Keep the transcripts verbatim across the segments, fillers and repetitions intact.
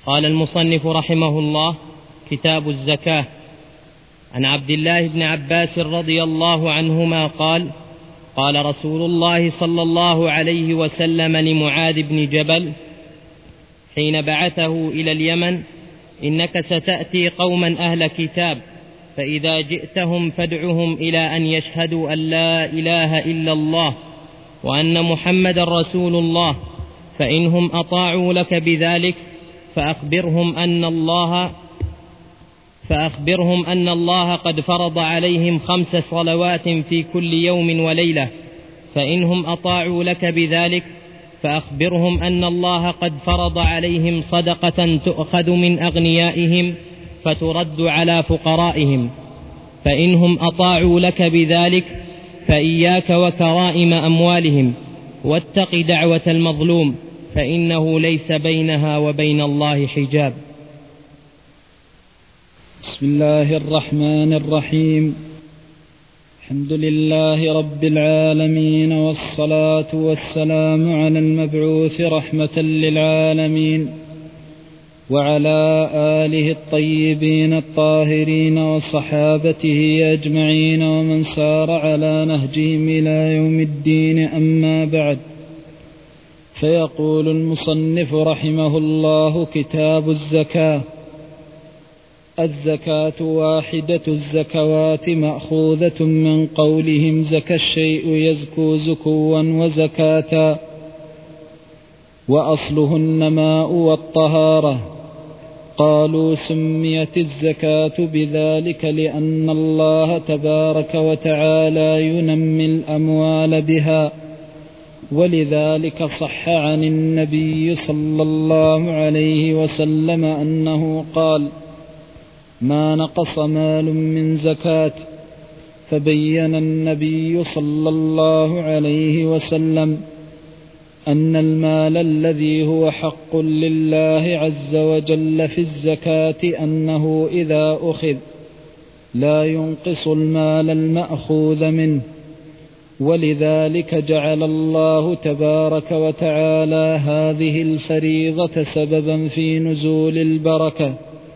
قال المصنف رحمه الله: كتاب الزكاة. عن عبد الله بن عباس رضي الله عنهما قال: قال رسول الله صلى الله عليه وسلم لمعاذ بن جبل حين بعثه إلى اليمن: إنك ستأتي قوما أهل كتاب، فإذا جئتهم فادعهم إلى أن يشهدوا أن لا إله إلا الله وأن محمد رسول الله، فإنهم أطاعوا لك بذلك فأخبرهم أن الله فأخبرهم أن الله قد فرض عليهم خمس صلوات في كل يوم وليلة، فإنهم أطاعوا لك بذلك فأخبرهم أن الله قد فرض عليهم صدقة تؤخذ من أغنيائهم فترد على فقرائهم، فإنهم أطاعوا لك بذلك فإياك وكرائم أموالهم، واتق دعوة المظلوم فإنه ليس بينها وبين الله حجاب. بسم الله الرحمن الرحيم. الحمد لله رب العالمين، والصلاة والسلام على المبعوث رحمة للعالمين، وعلى آله الطيبين الطاهرين وصحابته أجمعين ومن سار على نهجهم إلى يوم الدين. أما بعد، فيقول المصنف رحمه الله: كتاب الزكاة. الزكاة واحدة الزكوات مأخوذة من قولهم زكى الشيء يزكو زكوا وزكاة، وأصله النماء والطهارة. قالوا سميت الزكاة بذلك لأن الله تبارك وتعالى ينمي الأموال بها، ولذلك صح عن النبي صلى الله عليه وسلم أنه قال: ما نقص مال من زكاة. فبين النبي صلى الله عليه وسلم أن المال الذي هو حق لله عز وجل في الزكاة أنه إذا أخذ لا ينقص المال المأخوذ منه، ولذلك جعل الله تبارك وتعالى هذه الفريضة سببا في نزول البركة.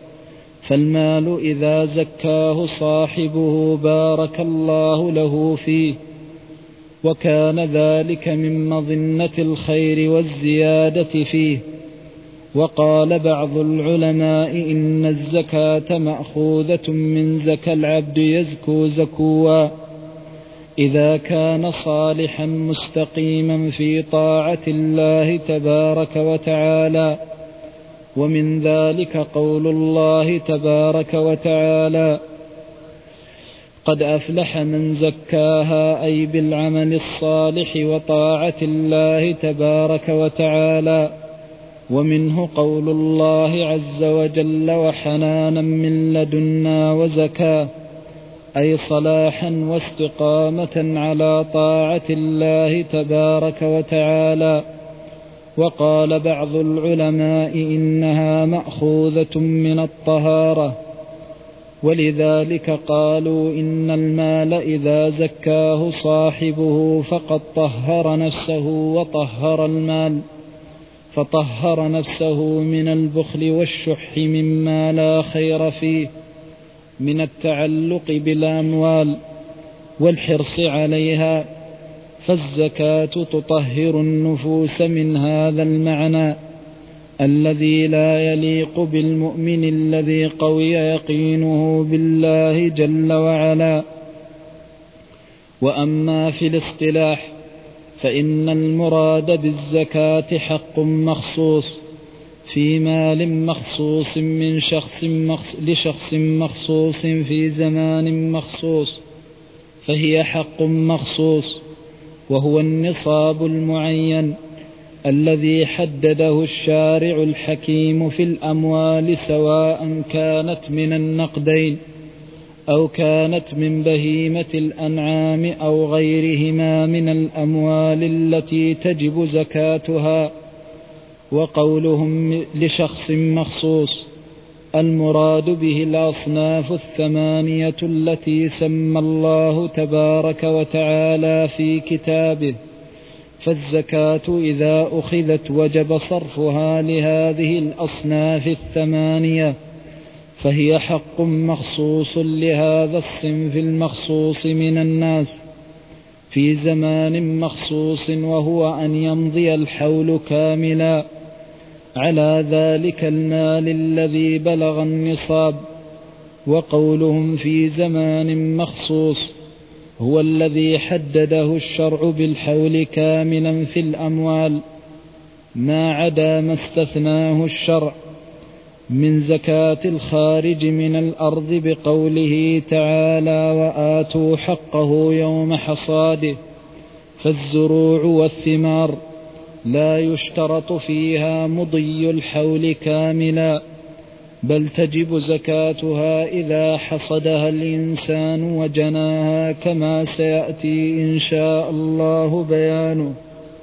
فالمال إذا زكاه صاحبه بارك الله له فيه، وكان ذلك من مظنة الخير والزيادة فيه. وقال بعض العلماء إن الزكاة مأخوذة من زكى العبد يزكو زكوا إذا كان صالحا مستقيما في طاعة الله تبارك وتعالى. ومن ذلك قول الله تبارك وتعالى: قد أفلح من زكاها، أي بالعمل الصالح وطاعة الله تبارك وتعالى. ومنه قول الله عز وجل: وحنانا من لدنا وزكاة، أي صلاحا واستقامة على طاعة الله تبارك وتعالى. وقال بعض العلماء إنها مأخوذة من الطهارة، ولذلك قالوا إن المال إذا زكاه صاحبه فقد طهر نفسه وطهر المال، فطهر نفسه من البخل والشح مما لا خير فيه من التعلق بالأموال والحرص عليها. فالزكاة تطهر النفوس من هذا المعنى الذي لا يليق بالمؤمن الذي قوي يقينه بالله جل وعلا. وأما في الاصطلاح فإن المراد بالزكاة حق مخصوص في مال مخصوص من شخص مخصوص لشخص مخصوص في زمان مخصوص، فهي حق مخصوص، وهو النصاب المعين الذي حدده الشارع الحكيم في الأموال، سواء كانت من النقدين أو كانت من بهيمة الأنعام أو غيرهما من الأموال التي تجب زكاتها. وقولهم لشخص مخصوص المراد به الأصناف الثمانية التي سمى الله تبارك وتعالى في كتابه فالزكاة إذا أخذت وجب صرفها لهذه الأصناف الثمانية، فهي حق مخصوص لهذا الصنف المخصوص من الناس في زمان مخصوص، وهو أن يمضي الحول كاملا على ذلك المال الذي بلغ النصاب. وقولهم في زمان مخصوص هو الذي حدده الشرع بالحول كاملا في الأموال، ما عدا ما استثناه الشرع من زكاة الخارج من الأرض بقوله تعالى: وآتوا حقه يوم حصاده. فالزروع والثمار لا يشترط فيها مضي الحول كاملا، بل تجب زكاتها إذا حصدها الإنسان وجناها، كما سيأتي إن شاء الله بيانه.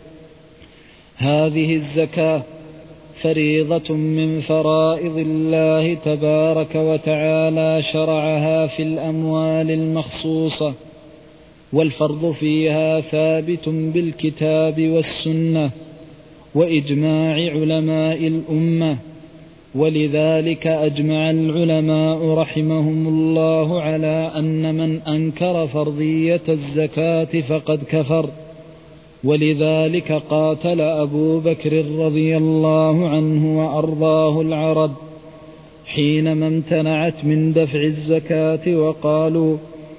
هذه الزكاة فريضة من فرائض الله تبارك وتعالى، شرعها في الأموال المخصوصة، والفرض فيها ثابت بالكتاب والسنة وإجماع علماء الأمة. ولذلك أجمع العلماء رحمهم الله على أن من أنكر فرضية الزكاة فقد كفر. ولذلك قاتل أبو بكر رضي الله عنه وأرضاه العرب حينما امتنعت من دفع الزكاة، وقالوا: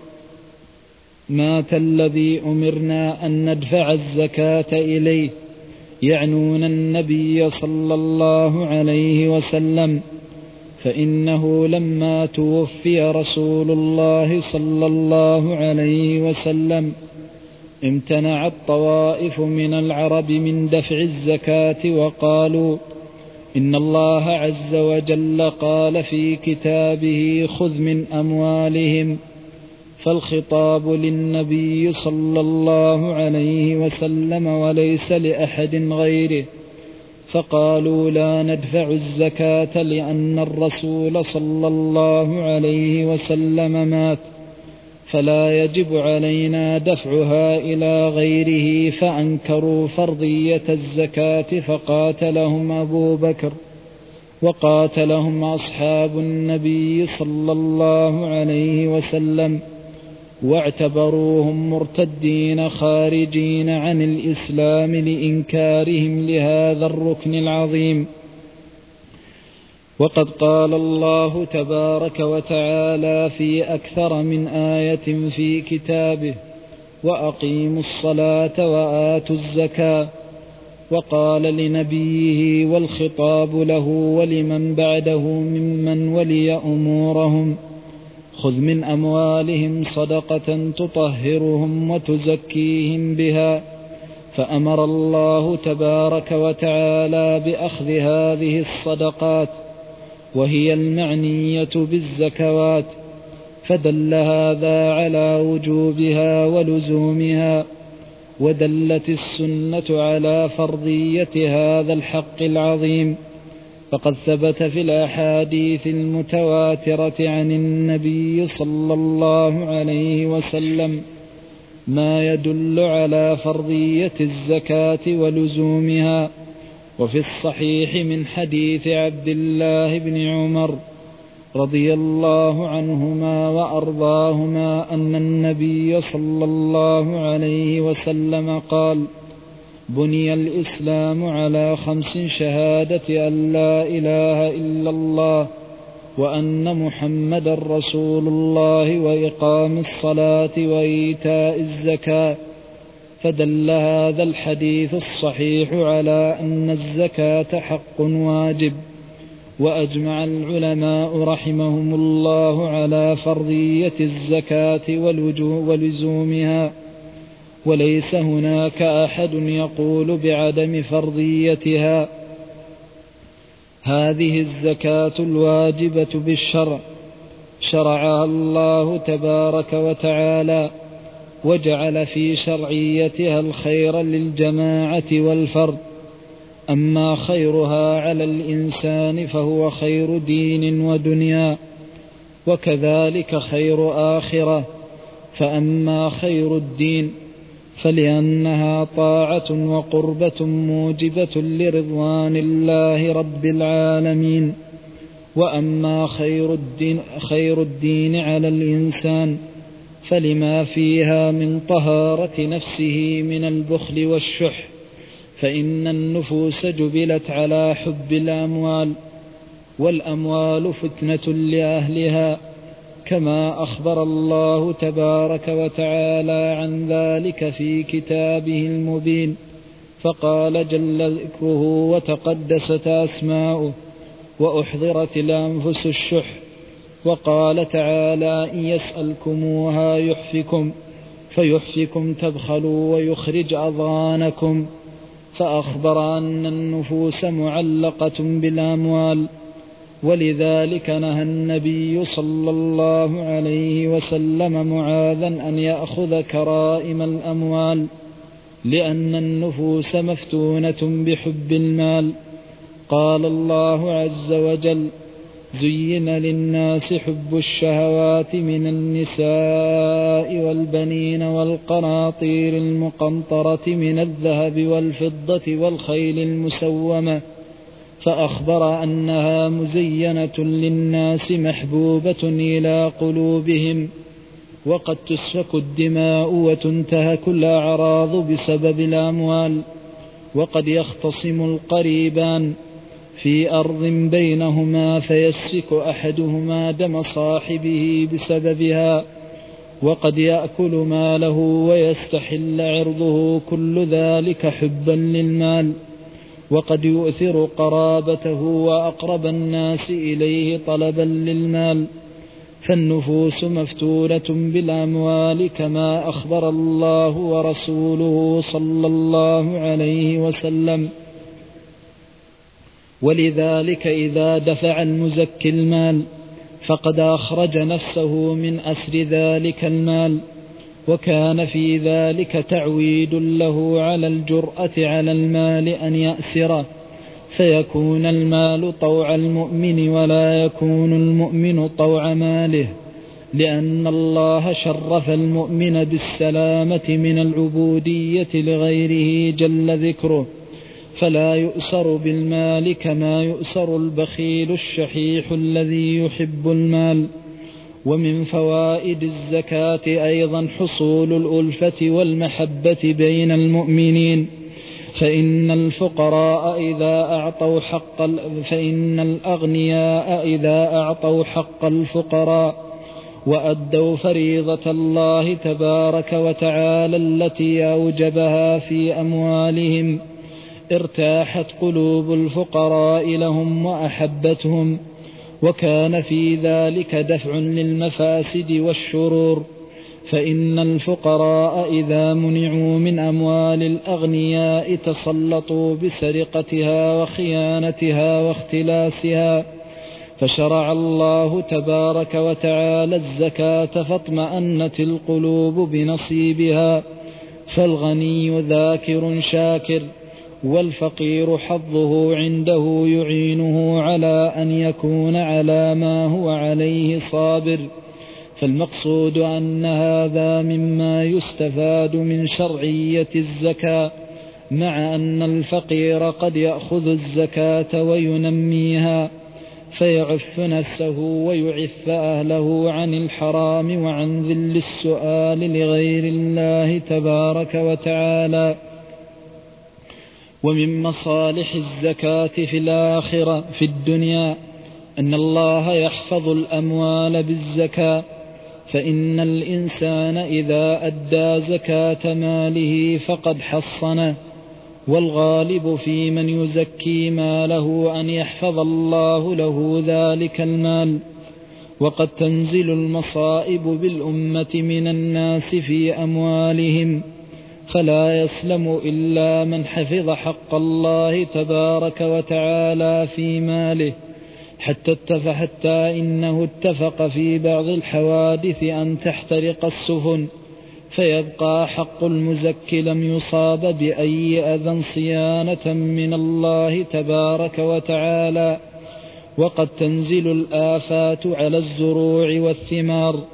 مات الذي أمرنا أن ندفع الزكاة إليه، يعنون النبي صلى الله عليه وسلم، فإنه لما توفي رسول الله صلى الله عليه وسلم امتنعت طوائف من العرب من دفع الزكاة، وقالوا: إن الله عز وجل قال في كتابه: خذ من أموالهم. فالخطاب للنبي صلى الله عليه وسلم وليس لأحد غيره، فقالوا: لا ندفع الزكاة لأن الرسول صلى الله عليه وسلم مات، فلا يجب علينا دفعها إلى غيره. فأنكروا فرضية الزكاة، فقاتلهم أبو بكر وقاتلهم أصحاب النبي صلى الله عليه وسلم، واعتبروهم مرتدين خارجين عن الإسلام لإنكارهم لهذا الركن العظيم. وقد قال الله تبارك وتعالى في أكثر من آية في كتابه: وأقيموا الصلاة وآتوا الزكاة. وقال لنبيه والخطاب له ولمن بعده ممن ولي أمورهم: خذ من أموالهم صدقة تطهرهم وتزكيهم بها. فأمر الله تبارك وتعالى بأخذ هذه الصدقات، وهي المعنية بالزكوات، فدل هذا على وجوبها ولزومها. ودلت السنة على فرضية هذا الحق العظيم، فقد ثبت في الأحاديث المتواترة عن النبي صلى الله عليه وسلم ما يدل على فرضية الزكاة ولزومها. وفي الصحيح من حديث عبد الله بن عمر رضي الله عنهما وأرضاهما أن النبي صلى الله عليه وسلم قال: بني الإسلام على خمس: شهادة أن لا إله إلا الله وأن محمد رسول الله وإقام الصلاة وإيتاء الزكاة. فدل هذا الحديث الصحيح على أن الزكاة حق واجب. وأجمع العلماء رحمهم الله على فرضية الزكاة ولزومها، وليس هناك أحد يقول بعدم فرضيتها. هذه الزكاة الواجبة بالشرع شرعها الله تبارك وتعالى، وجعل في شرعيتها الخير للجماعة والفرد. أما خيرها على الإنسان فهو خير دين ودنيا، وكذلك خير آخرة. فأما خير الدين فلأنها طاعة وقربة موجبة لرضوان الله رب العالمين. وأما خير الدين, خير الدين على الإنسان فلما فيها من طهارة نفسه من البخل والشح، فإن النفوس جبلت على حب الأموال، والأموال فتنة لأهلها، كما أخبر الله تبارك وتعالى عن ذلك في كتابه المبين، فقال جل ذكره وتقدست أسماؤه: وأحضرت الأنفس الشح. وقال تعالى: إن يسألكموها يحفكم فيحفكم تبخلوا ويخرج أضغانكم. فأخبر أن النفوس معلقة بالأموال، ولذلك نهى النبي صلى الله عليه وسلم معاذا أن يأخذ كرائم الأموال، لأن النفوس مفتونة بحب المال. قال الله عز وجل: زين للناس حب الشهوات من النساء والبنين والقناطير المقنطرة من الذهب والفضة والخيل المسومة، فأخبر أنها مزينة للناس محبوبة إلى قلوبهم. وقد تسفك الدماء وتنتهك الأعراض بسبب الأموال، وقد يختصم القريبان في أرض بينهما فيسفك أحدهما دم صاحبه بسببها، وقد يأكل ماله ويستحل عرضه، كل ذلك حبا للمال. وقد يؤثر قرابته وأقرب الناس إليه طلبا للمال. فالنفوس مفتونة بالأموال كما أخبر الله ورسوله صلى الله عليه وسلم. ولذلك إذا دفع المزكي المال فقد أخرج نفسه من أسر ذلك المال، وكان في ذلك تعويد له على الجرأة على المال أن يأسره، فيكون المال طوع المؤمن ولا يكون المؤمن طوع ماله، لأن الله شرف المؤمن بالسلامة من العبودية لغيره جل ذكره، فلا يؤسر بالمال كما يؤسر البخيل الشحيح الذي يحب المال. ومن فوائد الزكاة أيضا حصول الألفة والمحبة بين المؤمنين، فإن الفقراء إذا أعطوا حق فإن الأغنياء إذا أعطوا حق الفقراء وأدوا فريضة الله تبارك وتعالى التي أوجبها في أموالهم ارتاحت قلوب الفقراء لهم وأحبتهم، وكان في ذلك دفع للمفاسد والشرور. فإن الفقراء إذا منعوا من أموال الأغنياء تسلطوا بسرقتها وخيانتها واختلاسها، فشرع الله تبارك وتعالى الزكاة فاطمأنت القلوب بنصيبها. فالغني ذاكر شاكر، والفقير حظه عنده يعينه على أن يكون على ما هو عليه صابر. فالمقصود أن هذا مما يستفاد من شرعية الزكاة، مع أن الفقير قد يأخذ الزكاة وينميها فيعف نفسه ويعف أهله عن الحرام وعن ذل السؤال لغير الله تبارك وتعالى. ومن مصالح الزكاة في الآخرة في الدنيا أن الله يحفظ الأموال بالزكاة، فإن الإنسان إذا أدى زكاة ماله فقد حصنه، والغالب في من يزكي ماله أن يحفظ الله له ذلك المال. وقد تنزل المصائب بالأمة من الناس في أموالهم، فلا يسلم إلا من حفظ حق الله تبارك وتعالى في ماله، حتى اتفق حتى إنه اتفق في بعض الحوادث أن تحترق السفن، فيبقى حق المزكي لم يصاب بأي أذى صيانة من الله تبارك وتعالى. وقد تنزل الآفات على الزروع والثمار،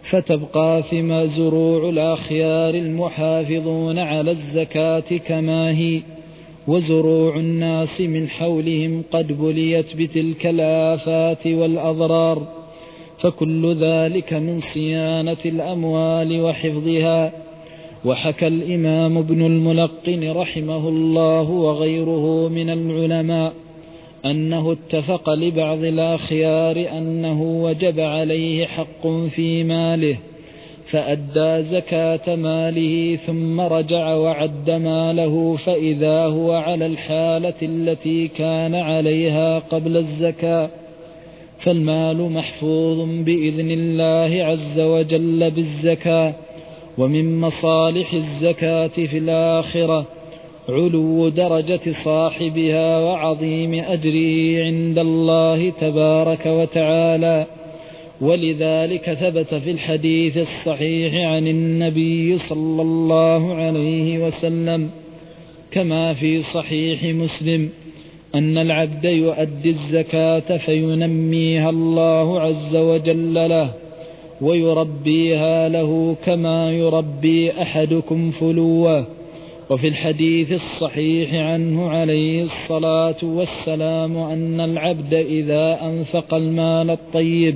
فتبقى ثم زروع الأخيار المحافظون على الزكاة كما هي، وزروع الناس من حولهم قد بليت بتلك الآفات والأضرار، فكل ذلك من صيانة الأموال وحفظها. وحكى الإمام ابن الملقن رحمه الله وغيره من العلماء أنه اتفق لبعض الأخيار أنه وجب عليه حق في ماله، فأدى زكاة ماله ثم رجع وعد ماله، فإذا هو على الحالة التي كان عليها قبل الزكاة، فالمال محفوظ بإذن الله عز وجل بالزكاة. ومن مصالح الزكاة في الآخرة علو درجة صاحبها وعظيم أجره عند الله تبارك وتعالى، ولذلك ثبت في الحديث الصحيح عن النبي صلى الله عليه وسلم كما في صحيح مسلم أن العبد يؤدي الزكاة فينميها الله عز وجل له ويربيها له كما يربي أحدكم فلوه. وفي الحديث الصحيح عنه عليه الصلاة والسلام أن العبد إذا أنفق المال الطيب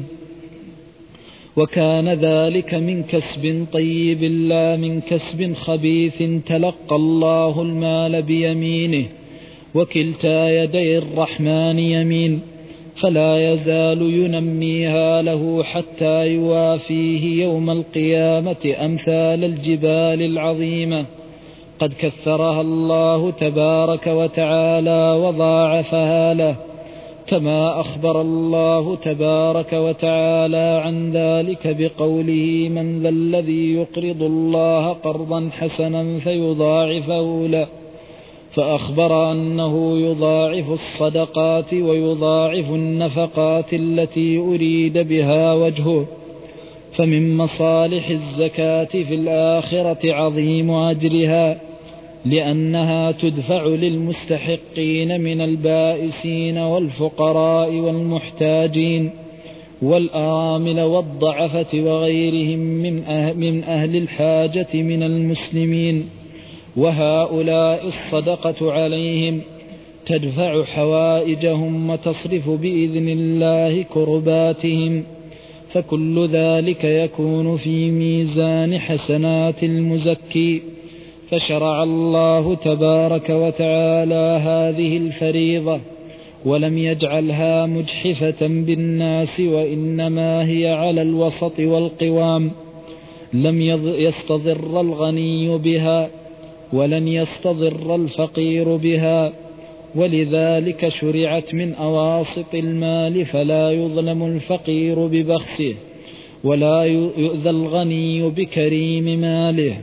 وكان ذلك من كسب طيب لا من كسب خبيث تلقى الله المال بيمينه، وكلتا يدي الرحمن يمين، فلا يزال ينميها له حتى يوافيه يوم القيامة أمثال الجبال العظيمة قد كثرها الله تبارك وتعالى وضاعفها له، كما أخبر الله تبارك وتعالى عن ذلك بقوله: من ذا الذي يقرض الله قرضا حسنا فيضاعفه له، فأخبر أنه يضاعف الصدقات ويضاعف النفقات التي أريد بها وجهه. فمن مصالح الزكاة في الآخرة عظيم أجرها، لأنها تدفع للمستحقين من البائسين والفقراء والمحتاجين والآمل والضعفة وغيرهم من أهل الحاجة من المسلمين، وهؤلاء الصدقة عليهم تدفع حوائجهم وتصرف بإذن الله كرباتهم، فكل ذلك يكون في ميزان حسنات المزكي. فشرع الله تبارك وتعالى هذه الفريضة ولم يجعلها مجحفة بالناس، وإنما هي على الوسط والقوام، لم يستضر الغني بها ولن يستضر الفقير بها، ولذلك شرعت من أواسط المال، فلا يظلم الفقير ببخسه ولا يؤذى الغني بكريم ماله.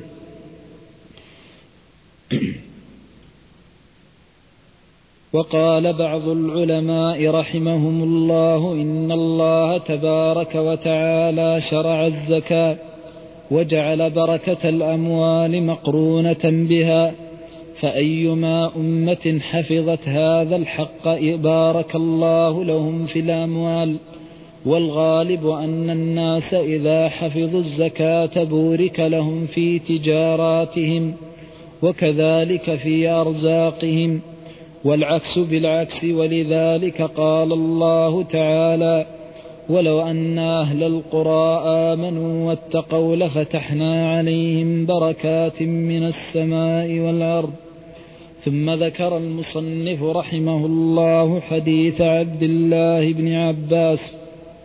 وقال بعض العلماء رحمهم الله: إن الله تبارك وتعالى شرع الزكاة وجعل بركة الأموال مقرونة بها، فأيما أمة حفظت هذا الحق بارك الله لهم في الأموال، والغالب أن الناس إذا حفظوا الزكاة بورك لهم في تجاراتهم وكذلك في أرزاقهم، والعكس بالعكس. ولذلك قال الله تعالى: ولو أن أهل القرى آمنوا واتقوا لفتحنا عليهم بركات من السماء والأرض. ثم ذكر المصنف رحمه الله حديث عبد الله بن عباس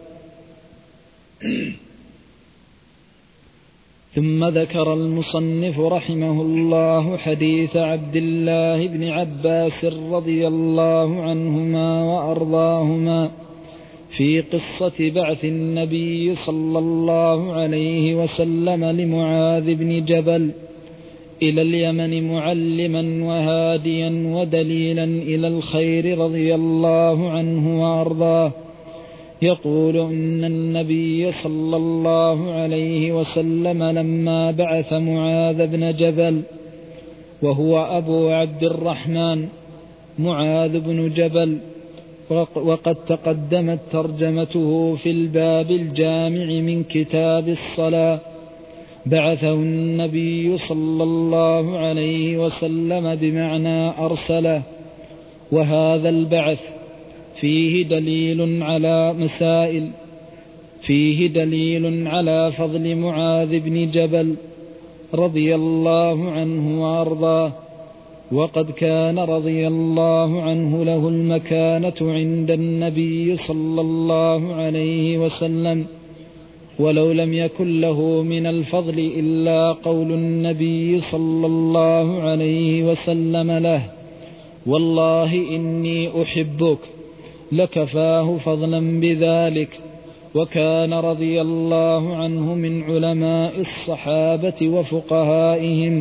ثم ذكر المصنف رحمه الله حديث عبد الله بن عباس رضي الله عنهما وأرضاهما في قصة بعث النبي صلى الله عليه وسلم لمعاذ بن جبل إلى اليمن معلما وهاديا ودليلا إلى الخير رضي الله عنه وأرضاه، يقول إن النبي صلى الله عليه وسلم لما بعث معاذ بن جبل، وهو أبو عبد الرحمن معاذ بن جبل، وقد تقدمت ترجمته في الباب الجامع من كتاب الصلاة. بعثه النبي صلى الله عليه وسلم بمعنى أرسله، وهذا البعث فيه دليل على مسائل فيه دليل على فضل معاذ بن جبل رضي الله عنه وأرضاه، وقد كان رضي الله عنه له المكانة عند النبي صلى الله عليه وسلم، ولو لم يكن له من الفضل إلا قول النبي صلى الله عليه وسلم له: والله إني أحبك، لكفاه فضلا بذلك. وكان رضي الله عنه من علماء الصحابة وفقهائهم،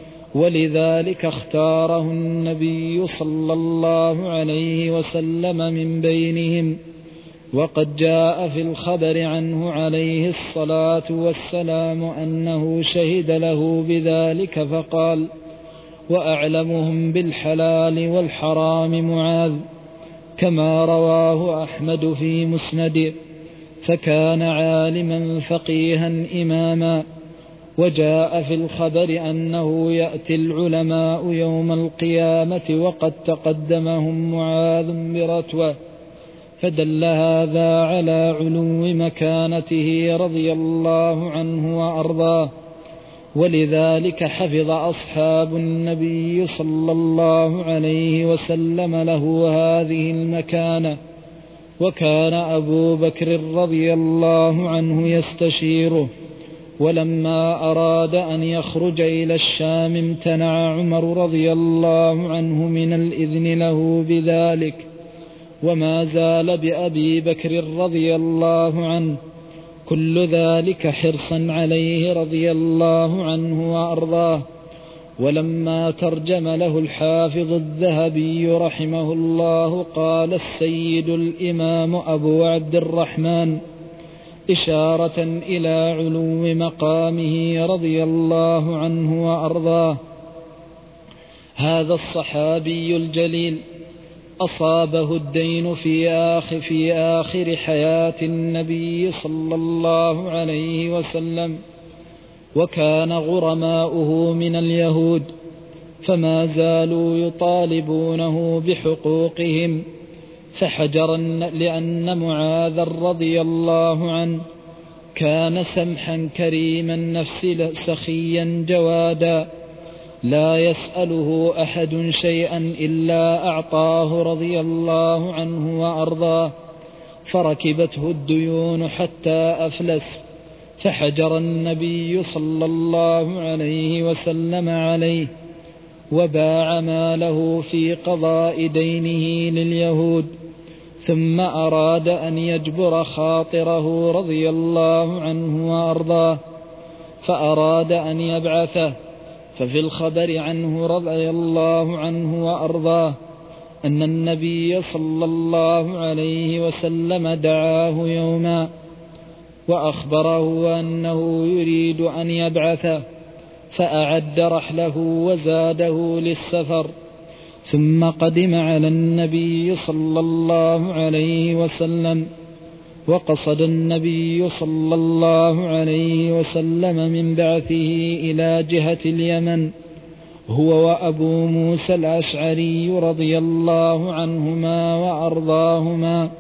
ولذلك اختاره النبي صلى الله عليه وسلم من بينهم. وقد جاء في الخبر عنه عليه الصلاة والسلام أنه شهد له بذلك فقال: وأعلمهم بالحلال والحرام معاذ، كما رواه أحمد في مسنده. فكان عالما فقيها إماما. وجاء في الخبر أنه يأتي العلماء يوم القيامة وقد تقدمهم معاذ برتوة، فدل هذا على علو مكانته رضي الله عنه وأرضاه. ولذلك حفظ أصحاب النبي صلى الله عليه وسلم له هذه المكانة. وكان أبو بكر رضي الله عنه يستشيره، ولما أراد أن يخرج إلى الشام امتنع عمر رضي الله عنه من الإذن له بذلك. وما زال بأبي بكر رضي الله عنه كل ذلك حرصا عليه رضي الله عنه وأرضاه. ولما ترجم له الحافظ الذهبي رحمه الله قال: السيد الإمام أبو عبد الرحمن، إشارة إلى علو مقامه رضي الله عنه وأرضاه: هذا الصحابي الجليل أصابه الدين في آخر, في آخر حياة النبي صلى الله عليه وسلم، وكان غرماؤه من اليهود، فما زالوا يطالبونه بحقوقهم، فحجرا لأن معاذ رضي الله عنه كان سمحا كريم النفس سخيا جوادا، لا يسأله أحد شيئا إلا أعطاه رضي الله عنه وأرضاه، فركبته الديون حتى أفلس، فحجر النبي صلى الله عليه وسلم عليه، وباع ماله في قضاء دينه لليهود، ثم أراد أن يجبر خاطره رضي الله عنه وأرضاه، فأراد أن يبعثه. ففي الخبر عنه رضي الله عنه وأرضاه أن النبي صلى الله عليه وسلم دعاه يوما وأخبره أنه يريد أن يبعثه، فأعد رحله وزاده للسفر، ثم قدم على النبي صلى الله عليه وسلم. وقصد النبي صلى الله عليه وسلم من بعثه إلى جهة اليمن هو وأبو موسى الأشعري رضي الله عنهما وأرضاهما.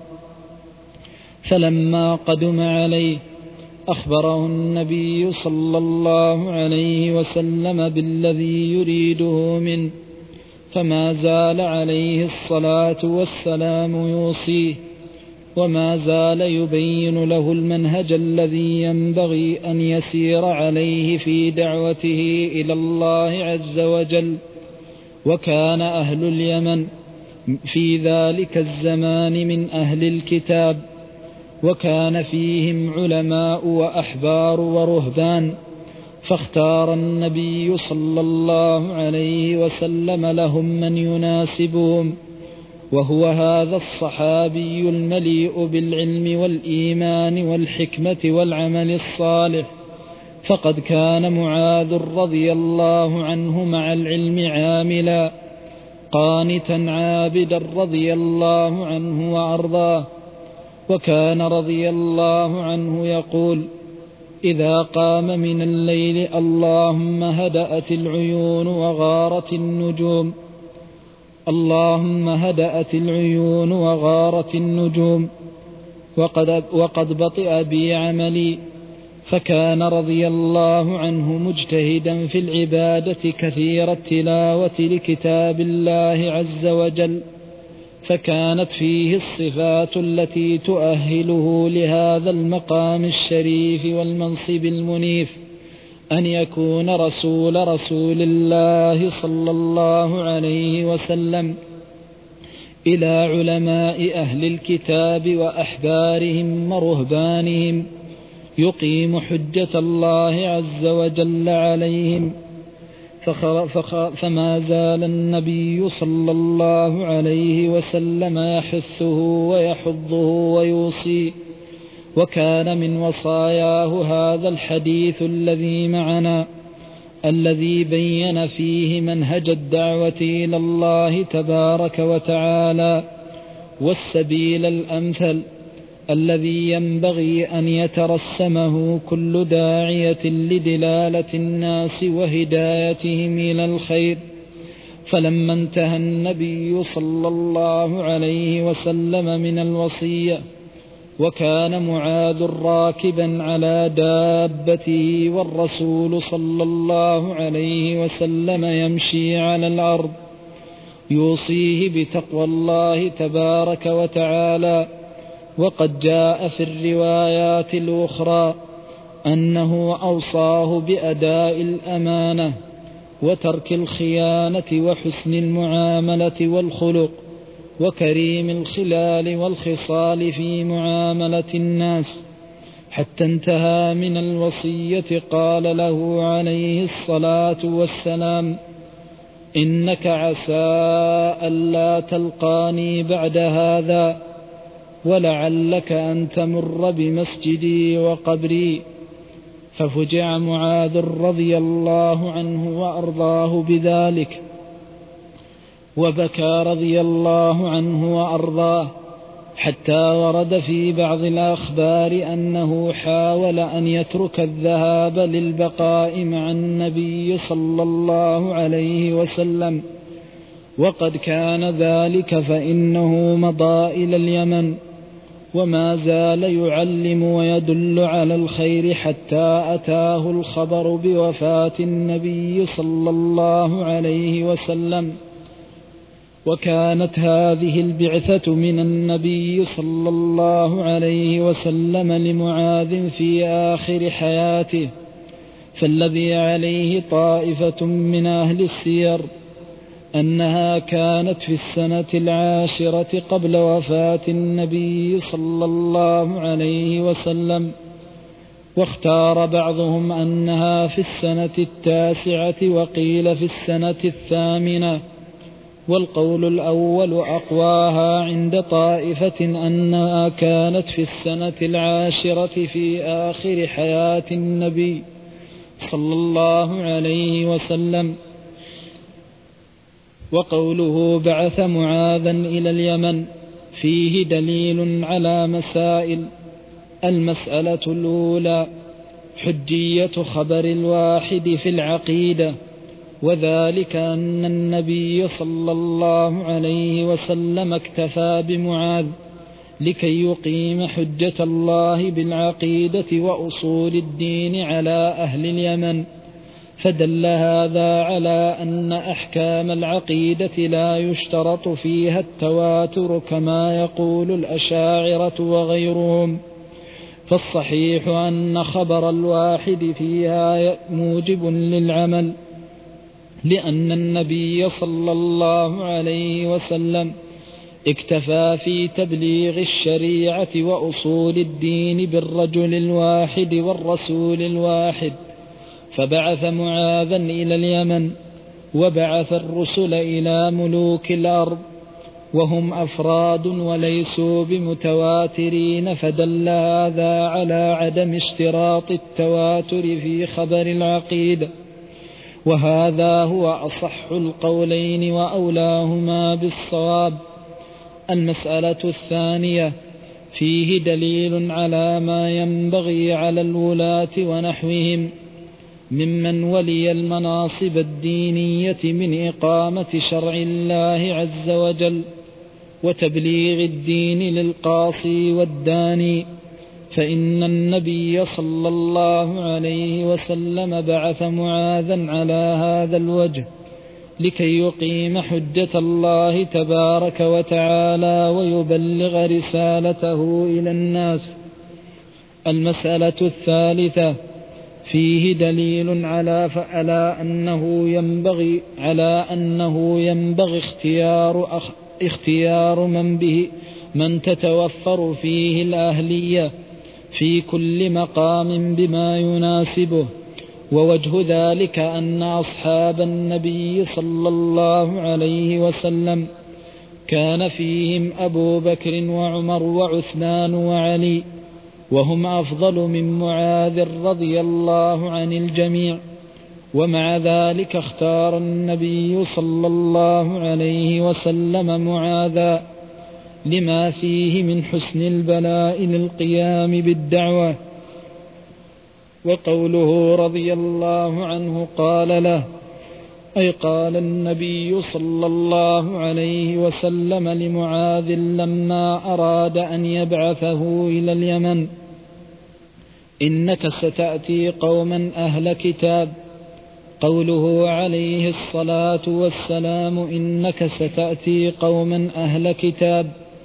فلما قدم عليه أخبره النبي صلى الله عليه وسلم بالذي يريده منه، فما زال عليه الصلاة والسلام يوصيه، وما زال يبين له المنهج الذي ينبغي أن يسير عليه في دعوته إلى الله عز وجل. وكان أهل اليمن في ذلك الزمان من أهل الكتاب، وكان فيهم علماء وأحبار ورهبان، فاختار النبي صلى الله عليه وسلم لهم من يناسبهم، وهو هذا الصحابي المليء بالعلم والإيمان والحكمة والعمل الصالح. فقد كان معاذ رضي الله عنه مع العلم عاملا، قانتا عابدا رضي الله عنه وأرضاه. وكان رضي الله عنه يقول: إذا قام من الليل: اللهم هدأت العيون وغارت النجوم، اللهم هدأت العيون وغارت النجوم، وقد, وقد بطئ بي عملي. فكان رضي الله عنه مجتهدا في العبادة كثير التلاوة لكتاب الله عز وجل، فكانت فيه الصفات التي تؤهله لهذا المقام الشريف والمنصب المنيف، أن يكون رسول رسول الله صلى الله عليه وسلم إلى علماء أهل الكتاب وأحبارهم ورهبانهم، يقيم حجة الله عز وجل عليهم. فما زال النبي صلى الله عليه وسلم يحثه ويحضه ويوصي. وكان من وصاياه هذا الحديث الذي معنا، الذي بين فيه منهج الدعوة إلى الله تبارك وتعالى والسبيل الأمثل الذي ينبغي أن يترسمه كل داعية لدلالة الناس وهدايتهم إلى الخير. فلما انتهى النبي صلى الله عليه وسلم من الوصية، وكان معاذ راكبا على دابته والرسول صلى الله عليه وسلم يمشي على الأرض، يوصيه بتقوى الله تبارك وتعالى. وقد جاء في الروايات الأخرى أنه أوصاه بأداء الأمانة وترك الخيانة وحسن المعاملة والخلق وكريم الخلال والخصال في معاملة الناس، حتى انتهى من الوصية قال له عليه الصلاة والسلام: إنك عسى ألا تلقاني بعد هذا، ولعلك أن تمر بمسجدي وقبري. ففجع معاذ رضي الله عنه وأرضاه بذلك، وبكى رضي الله عنه وأرضاه، حتى ورد في بعض الأخبار أنه حاول أن يترك الذهاب للبقاء مع النبي صلى الله عليه وسلم، وقد كان ذلك فإنه مضى إلى اليمن، وما زال يعلم ويدل على الخير حتى أتاه الخبر بوفاة النبي صلى الله عليه وسلم. وكانت هذه البعثة من النبي صلى الله عليه وسلم لمعاذ في آخر حياته، فالذي عليه طائفة من أهل السير أنها كانت في السنة العاشرة قبل وفاة النبي صلى الله عليه وسلم، واختار بعضهم أنها في السنة التاسعة، وقيل في السنة الثامنة، والقول الأول أقواها عند طائفة أنها كانت في السنة العاشرة في آخر حياة النبي صلى الله عليه وسلم. وقوله بعث معاذا إلى اليمن فيه دليل على مسائل. المسألة الأولى: حجية خبر الواحد في العقيدة، وذلك أن النبي صلى الله عليه وسلم اكتفى بمعاذ لكي يقيم حجة الله بالعقيدة وأصول الدين على أهل اليمن، فدل هذا على أن أحكام العقيدة لا يشترط فيها التواتر كما يقول الأشاعرة وغيرهم، فالصحيح أن خبر الواحد فيها موجب للعمل، لأن النبي صلى الله عليه وسلم اكتفى في تبليغ الشريعة وأصول الدين بالرجل الواحد والرسول الواحد، فبعث معاذا إلى اليمن، وبعث الرسل إلى ملوك الأرض وهم أفراد وليسوا بمتواترين، فدل هذا على عدم اشتراط التواتر في خبر العقيدة. وهذا هو أصح القولين وأولاهما بالصواب. المسألة الثانية فيه دليل على ما ينبغي على الولاة ونحوهم ممن ولي المناصب الدينية من إقامة شرع الله عز وجل وتبليغ الدين للقاصي والداني، فإن النبي صلى الله عليه وسلم بعث معاذا على هذا الوجه لكي يقيم حجة الله تبارك وتعالى ويبلغ رسالته إلى الناس. المسألة الثالثة فيه دليل على على أنه ينبغي على أنه ينبغي اختيار أخ اختيار من به من تتوفر فيه الأهلية في كل مقام بما يناسبه. ووجه ذلك أن أصحاب النبي صلى الله عليه وسلم كان فيهم أبو بكر وعمر وعثمان وعلي، وهم أفضل من معاذ رضي الله عن الجميع، ومع ذلك اختار النبي صلى الله عليه وسلم معاذا لما فيه من حسن البلاء للقيام بالدعوة. وقوله رضي الله عنه قال له، أي قال النبي صلى الله عليه وسلم لمعاذ لما أراد أن يبعثه إلى اليمن: إنك ستأتي قوما أهل كتاب. قوله عليه الصلاة والسلام إنك ستأتي قوما أهل كتاب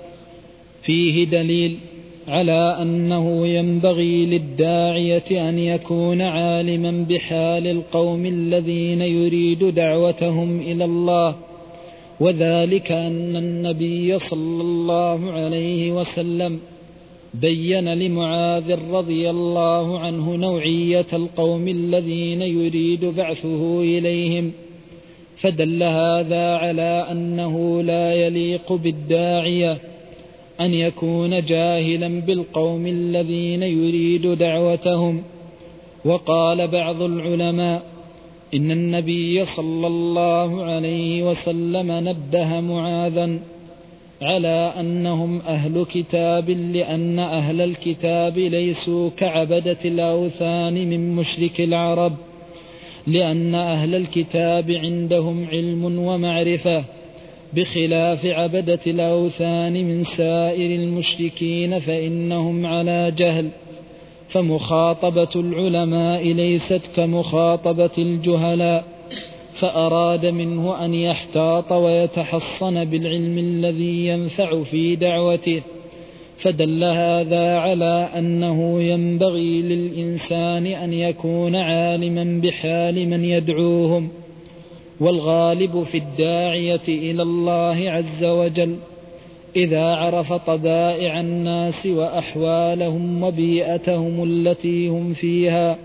فيه دليل على أنه ينبغي للداعية أن يكون عالما بحال القوم الذين يريد دعوتهم إلى الله، وذلك أن النبي صلى الله عليه وسلم بين لمعاذ رضي الله عنه نوعية القوم الذين يريد بعثه إليهم، فدل هذا على أنه لا يليق بالداعية أن يكون جاهلا بالقوم الذين يريد دعوتهم. وقال بعض العلماء إن النبي صلى الله عليه وسلم نبه معاذا على أنهم أهل كتاب، لأن أهل الكتاب ليسوا كعبدة الأوثان من مشرك العرب، لأن أهل الكتاب عندهم علم ومعرفة بخلاف عبدة الأوثان من سائر المشركين، فإنهم على جهل، فمخاطبة العلماء ليست كمخاطبة الجهلاء، فأراد منه أن يحتاط ويتحصن بالعلم الذي ينفع في دعوته، فدل هذا على أنه ينبغي للإنسان أن يكون عالما بحال من يدعوهم. والغالب في الداعية إلى الله عز وجل إذا عرف طبائع الناس وأحوالهم وبيئتهم التي هم فيها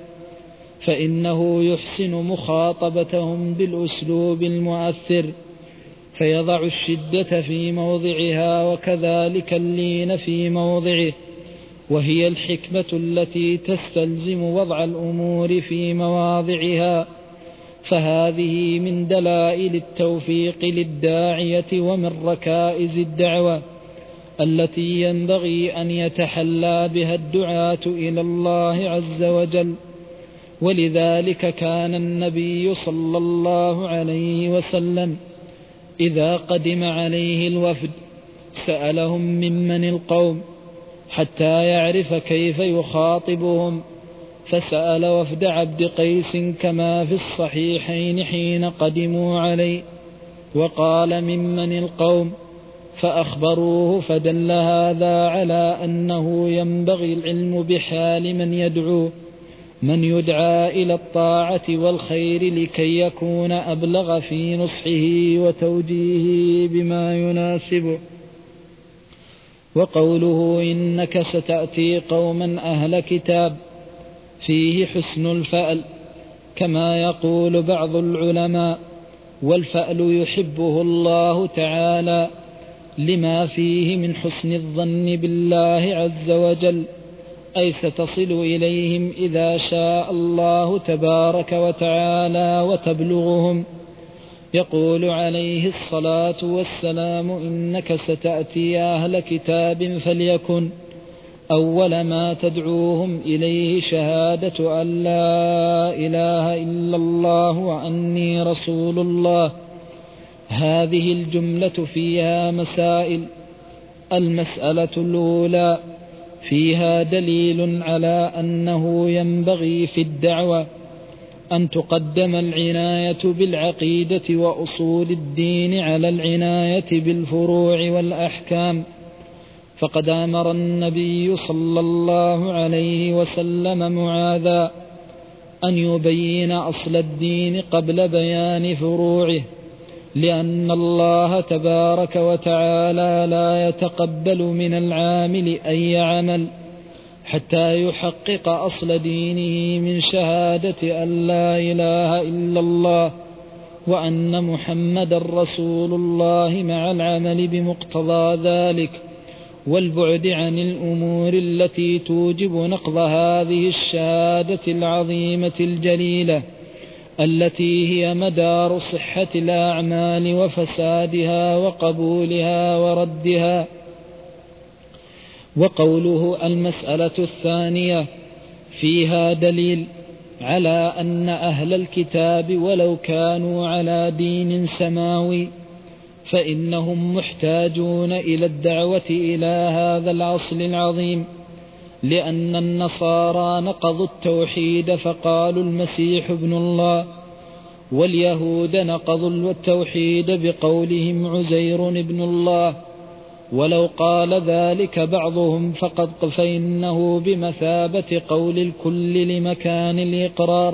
فإنه يحسن مخاطبتهم بالأسلوب المؤثر، فيضع الشدة في موضعها وكذلك اللين في موضعه، وهي الحكمة التي تستلزم وضع الأمور في مواضعها. فهذه من دلائل التوفيق للداعية ومن ركائز الدعوة التي ينبغي أن يتحلى بها الدعاة إلى الله عز وجل. ولذلك كان النبي صلى الله عليه وسلم إذا قدم عليه الوفد سألهم ممن القوم حتى يعرف كيف يخاطبهم، فسأل وفد عبد قيس كما في الصحيحين حين قدموا عليه وقال ممن القوم، فأخبروه، فدل هذا على أنه ينبغي العلم بحال من يدعو من يدعى إلى الطاعة والخير لكي يكون أبلغ في نصحه وتوجيهه بما يناسبه. وقوله إنك ستأتي قوما أهل كتاب فيه حسن الفأل كما يقول بعض العلماء، والفأل يحبه الله تعالى لما فيه من حسن الظن بالله عز وجل أي ستصل إليهم إذا شاء الله تبارك وتعالى وتبلغهم. يقول عليه الصلاة والسلام: إنك ستأتي أهل كتاب فليكن أول ما تدعوهم إليه شهادة أن لا إله إلا الله وأني رسول الله. هذه الجملة فيها مسائل. المسألة الأولى فيها دليل على أنه ينبغي في الدعوة أن تقدم العناية بالعقيدة وأصول الدين على العناية بالفروع والأحكام، فقد أمر النبي صلى الله عليه وسلم معاذا أن يبين أصل الدين قبل بيان فروعه، لأن الله تبارك وتعالى لا يتقبل من العامل أي عمل حتى يحقق أصل دينه من شهادة أن لا إله إلا الله وأن محمد رسول الله مع العمل بمقتضى ذلك والبعد عن الأمور التي توجب نقض هذه الشهادة العظيمة الجليلة التي هي مدار صحة الأعمال وفسادها وقبولها وردها. وقوله المسألة الثانية فيها دليل على أن أهل الكتاب ولو كانوا على دين سماوي فإنهم محتاجون إلى الدعوة إلى هذا الأصل العظيم، لأن النصارى نقضوا التوحيد فقالوا المسيح ابن الله، واليهود نقضوا التوحيد بقولهم عزير ابن الله، ولو قال ذلك بعضهم فقد فإنه بمثابة قول الكل لمكان الإقرار،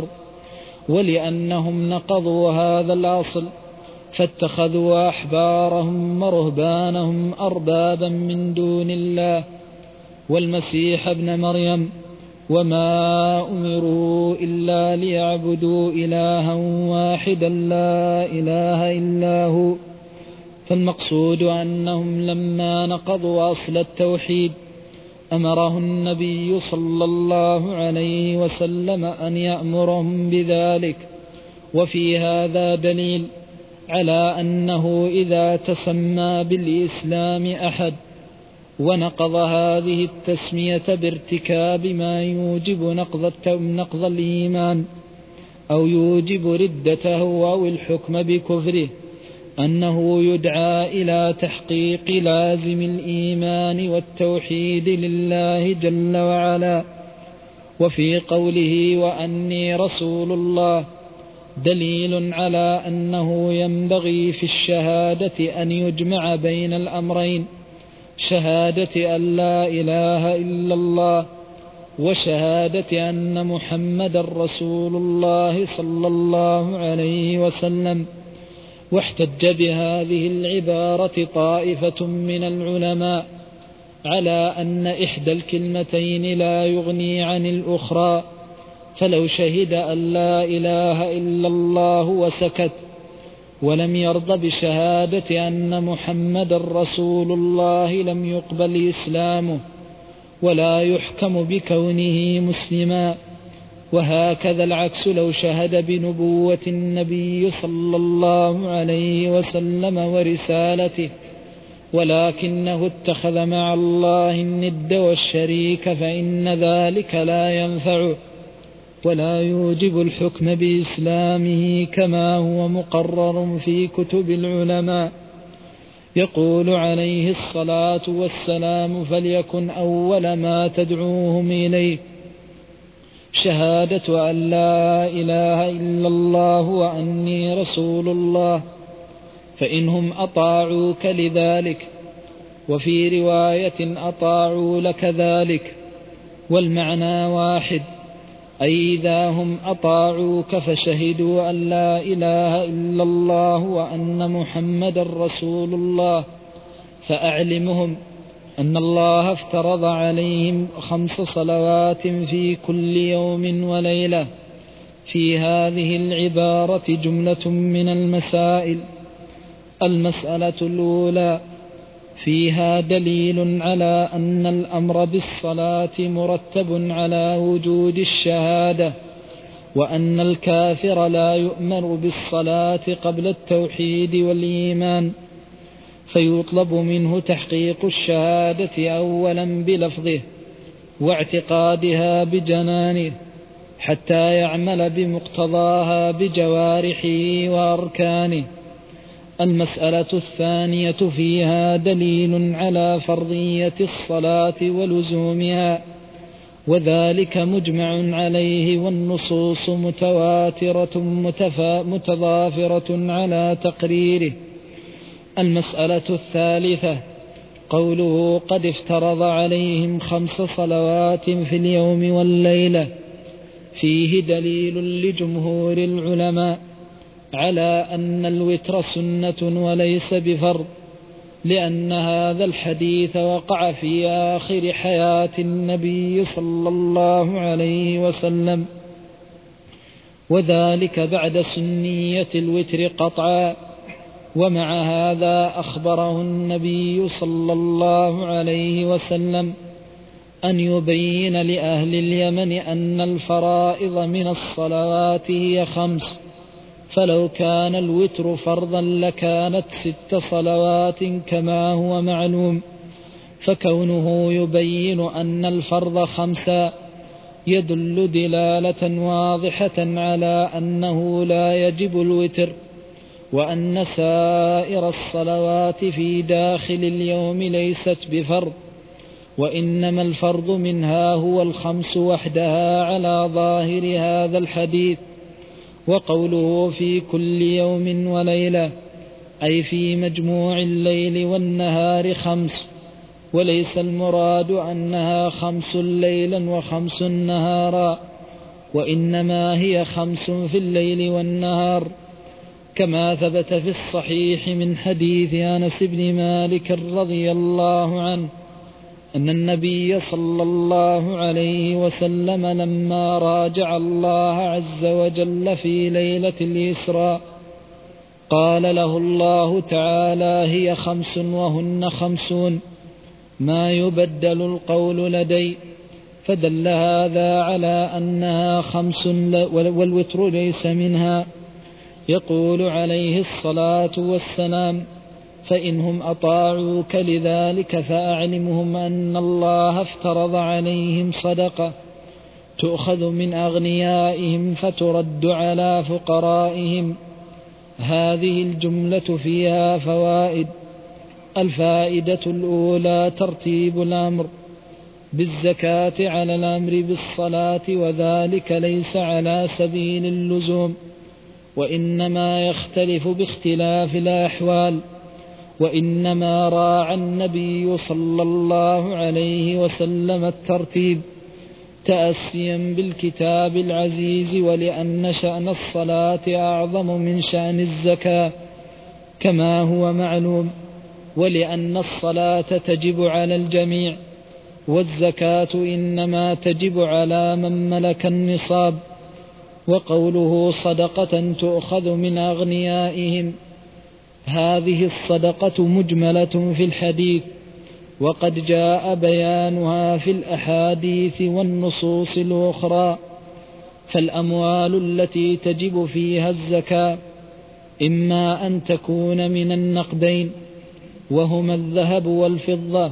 ولأنهم نقضوا هذا الأصل فاتخذوا أحبارهم ورهبانهم أربابا من دون الله والمسيح ابن مريم، وما أمروا إلا ليعبدوا إلها واحدا لا إله إلا هو. فالمقصود أنهم لما نقضوا أصل التوحيد أمره النبي صلى الله عليه وسلم أن يأمرهم بذلك. وفي هذا دليل على أنه إذا تسمى بالإسلام أحد ونقض هذه التسمية بارتكاب ما يوجب نقض الإيمان أو يوجب ردته أو الحكم بكفره أنه يدعى إلى تحقيق لازم الإيمان والتوحيد لله جل وعلا. وفي قوله وأني رسول الله دليل على أنه ينبغي في الشهادة أن يجمع بين الأمرين، شهادة أن لا إله إلا الله وشهادة أن محمد رسول الله صلى الله عليه وسلم. واحتج بهذه العبارة طائفة من العلماء على أن إحدى الكلمتين لا يغني عن الأخرى، فلو شهد أن لا إله إلا الله وسكت ولم يرض بشهادة أن محمد رسول الله لم يقبل إسلامه ولا يحكم بكونه مسلما. وهكذا العكس لو شهد بنبوة النبي صلى الله عليه وسلم ورسالته ولكنه اتخذ مع الله الند والشريك فإن ذلك لا ينفع ولا يوجب الحكم بإسلامه كما هو مقرر في كتب العلماء. يقول عليه الصلاة والسلام فليكن أول ما تدعوهم إليه شهادة أن لا إله إلا الله وأني رسول الله، فإنهم أطاعوك لذلك، وفي رواية أطاعوا لك ذلك، والمعنى واحد، أي إذا هم أطاعوك فشهدوا أن لا إله إلا الله وأن محمد رسول الله، فأعلمهم أن الله افترض عليهم خمس صلوات في كل يوم وليلة. في هذه العبارة جملة من المسائل. المسألة الأولى فيها دليل على أن الأمر بالصلاة مرتب على وجود الشهادة، وأن الكافر لا يؤمر بالصلاة قبل التوحيد والإيمان، فيطلب منه تحقيق الشهادة أولا بلفظه واعتقادها بجنانه حتى يعمل بمقتضاها بجوارحه وأركانه. المسألة الثانية فيها دليل على فرضية الصلاة ولزومها، وذلك مجمع عليه والنصوص متواترة متضافرة على تقريره. المسألة الثالثة قوله قد افترض عليهم خمس صلوات في اليوم والليلة، فيه دليل لجمهور العلماء على أن الوتر سنة وليس بفرض، لأن هذا الحديث وقع في آخر حياة النبي صلى الله عليه وسلم، وذلك بعد سنية الوتر قطعا. ومع هذا أخبره النبي صلى الله عليه وسلم أن يبين لأهل اليمن أن الفرائض من الصلوات هي خمس، فلو كان الوتر فرضا لكانت ست صلوات كما هو معلوم، فكونه يبين أن الفرض خمسا يدل دلالة واضحة على أنه لا يجب الوتر، وأن سائر الصلوات في داخل اليوم ليست بفرض، وإنما الفرض منها هو الخمس وحدها على ظاهر هذا الحديث. وقوله في كل يوم وليلة أي في مجموع الليل والنهار خمس، وليس المراد أنها خمس ليلا وخمس نهارا، وإنما هي خمس في الليل والنهار، كما ثبت في الصحيح من حديث أنس بن مالك رضي الله عنه أن النبي صلى الله عليه وسلم لما راجع الله عز وجل في ليلة الإسراء قال له الله تعالى هي خمس وهن خمسون ما يبدل القول لدي، فدل هذا على أنها خمس والوتر ليس منها. يقول عليه الصلاة والسلام فإنهم أطاعوك لذلك فأعلمهم أن الله افترض عليهم صدقة تؤخذ من أغنيائهم فترد على فقرائهم. هذه الجملة فيها فوائد. الفائدة الأولى ترتيب الأمر بالزكاة على الأمر بالصلاة، وذلك ليس على سبيل اللزوم، وإنما يختلف باختلاف الأحوال، وإنما راعى النبي صلى الله عليه وسلم الترتيب تأسيا بالكتاب العزيز، ولأن شأن الصلاة أعظم من شأن الزكاة كما هو معلوم، ولأن الصلاة تجب على الجميع، والزكاة إنما تجب على من ملك النصاب. وقوله صدقة تؤخذ من أغنيائهم، هذه الصدقة مجملة في الحديث، وقد جاء بيانها في الأحاديث والنصوص الأخرى. فالأموال التي تجب فيها الزكاة إما أن تكون من النقدين وهما الذهب والفضة،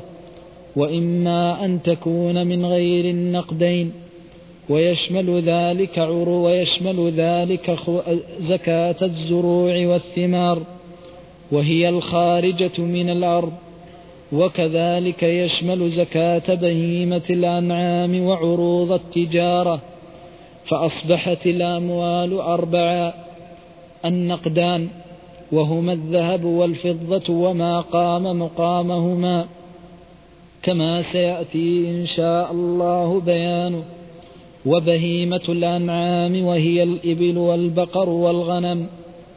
وإما أن تكون من غير النقدين، ويشمل ذلك عرو ويشمل ذلك زكاة الزروع والثمار وهي الخارجة من الأرض، وكذلك يشمل زكاة بهيمة الأنعام وعروض التجارة. فأصبحت الأموال أربعة: النقدان وهما الذهب والفضة وما قام مقامهما، كما سيأتي إن شاء الله بيانه، وبهيمة الأنعام وهي الإبل والبقر والغنم،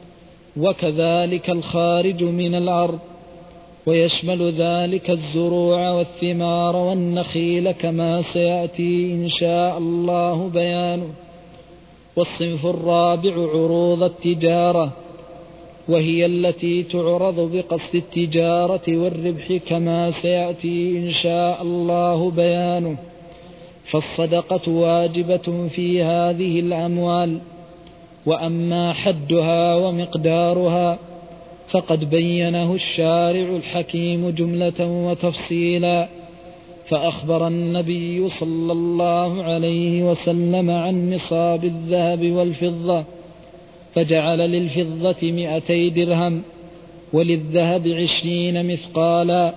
وكذلك الخارج من الأرض، ويشمل ذلك الزروع والثمار والنخيل كما سيأتي إن شاء الله بيانه. والصنف الرابع عروض التجارة، وهي التي تعرض بقصد التجارة والربح كما سيأتي إن شاء الله بيانه. فالصدقة واجبة في هذه الأموال. وأما حدها ومقدارها فقد بينه الشارع الحكيم جملة وتفصيلا. فأخبر النبي صلى الله عليه وسلم عن نصاب الذهب والفضة، فجعل للفضة مئتي درهم وللذهب عشرين مثقالا،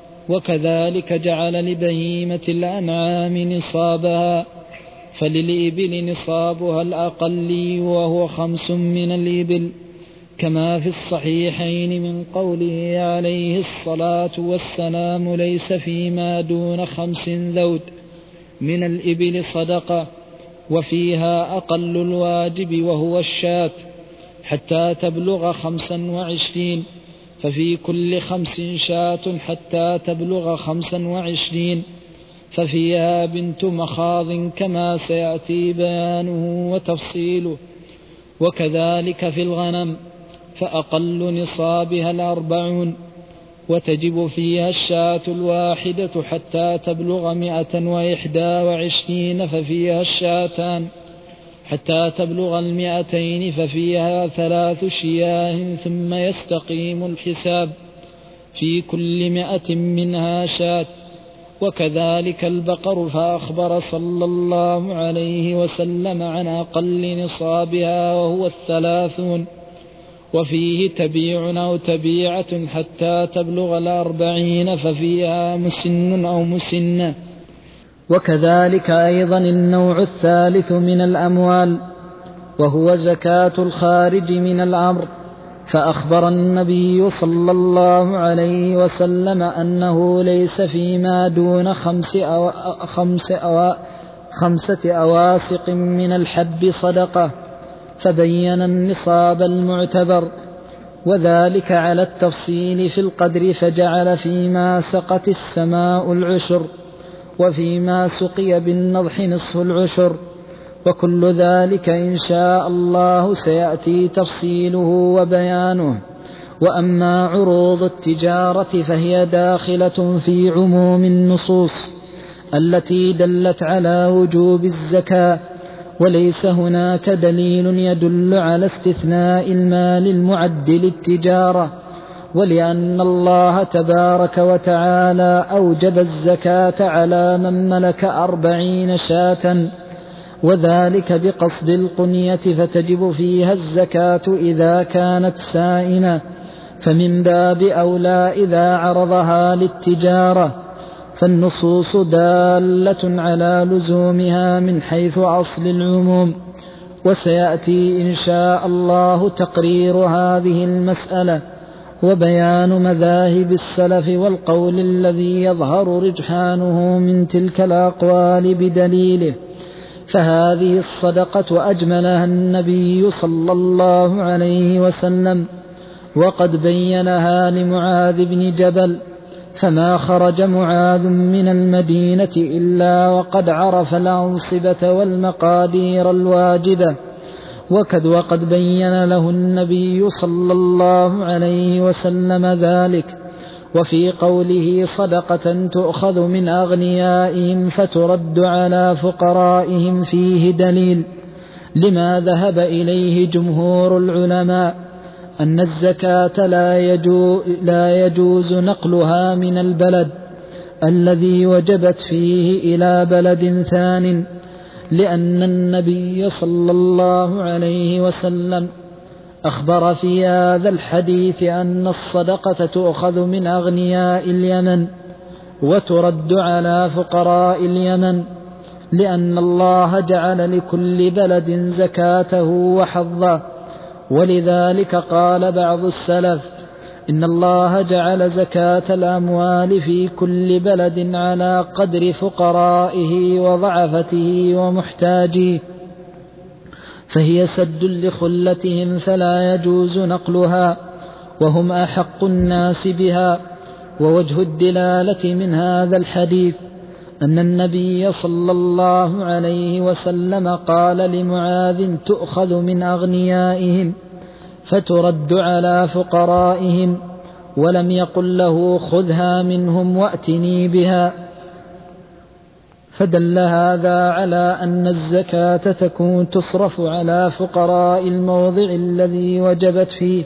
وكذلك جعل لبهيمة الأنعام نصابها، فللإبل نصابها الأقلي وهو خمس من الإبل، كما في الصحيحين من قوله عليه الصلاة والسلام: ليس فيما دون خمس ذود من الإبل صدقة. وفيها أقل الواجب وهو الشاة حتى تبلغ خمسا وعشرين، ففي كل خمس شاة حتى تبلغ خمسا وعشرين، ففيها بنت مخاض كما سيأتي بيانه وتفصيله. وكذلك في الغنم فأقل نصابها الأربعون، وتجب فيها الشاة الواحدة حتى تبلغ مئة وإحدى وعشرين، ففيها الشاتان حتى تبلغ المئتين، ففيها ثلاث شياه، ثم يستقيم الحساب في كل مئة منها شاة. وكذلك البقر، فأخبر صلى الله عليه وسلم عن أقل نصابها وهو الثلاثون، وفيه تبيع أو تبيعة حتى تبلغ الأربعين، ففيها مسن أو مسنة. وكذلك أيضا النوع الثالث من الأموال وهو زكاة الخارج من الأمر، فأخبر النبي صلى الله عليه وسلم أنه ليس فيما دون خمس أو خمس أو خمسة أواسق من الحب صدقة، فبين النصاب المعتبر، وذلك على التفصيل في القدر، فجعل فيما سقت السماء العشر، وفيما سقي بالنضح نصف العشر، وكل ذلك إن شاء الله سيأتي تفصيله وبيانه. وأما عروض التجارة فهي داخلة في عموم النصوص التي دلت على وجوب الزكاة، وليس هناك دليل يدل على استثناء المال المعد للتجارة، ولأن الله تبارك وتعالى أوجب الزكاة على من ملك أربعين شاة، وذلك بقصد القنية، فتجب فيها الزكاة إذا كانت سائمة، فمن باب أولى إذا عرضها للتجارة. فالنصوص دالة على لزومها من حيث أصل العموم، وسيأتي إن شاء الله تقرير هذه المسألة وبيان مذاهب السلف والقول الذي يظهر رجحانه من تلك الأقوال بدليله. فهذه الصدقة أجملها النبي صلى الله عليه وسلم، وقد بينها لمعاذ بن جبل، فما خرج معاذ من المدينة إلا وقد عرف الأنصبة والمقادير الواجبة، وقد وقد بين له النبي صلى الله عليه وسلم ذلك. وفي قوله صدقة تؤخذ من أغنيائهم فترد على فقرائهم فيه دليل لما ذهب إليه جمهور العلماء أن الزكاة لا يجوز, لا يجوز نقلها من البلد الذي وجبت فيه إلى بلد ثان، لأن النبي صلى الله عليه وسلم أخبر في هذا الحديث أن الصدقة تؤخذ من أغنياء اليمن وترد على فقراء اليمن، لأن الله جعل لكل بلد زكاته وحظه. ولذلك قال بعض السلف إن الله جعل زكاة الأموال في كل بلد على قدر فقرائه وضعفته ومحتاجيه، فهي سد لخلتهم فلا يجوز نقلها، وهم أحق الناس بها. ووجه الدلالة من هذا الحديث أن النبي صلى الله عليه وسلم قال لمعاذ تؤخذ من أغنيائهم، فترد على فقرائهم، ولم يقل له خذها منهم وأتني بها. فدل هذا على أن الزكاة تكون تصرف على فقراء الموضع الذي وجبت فيه،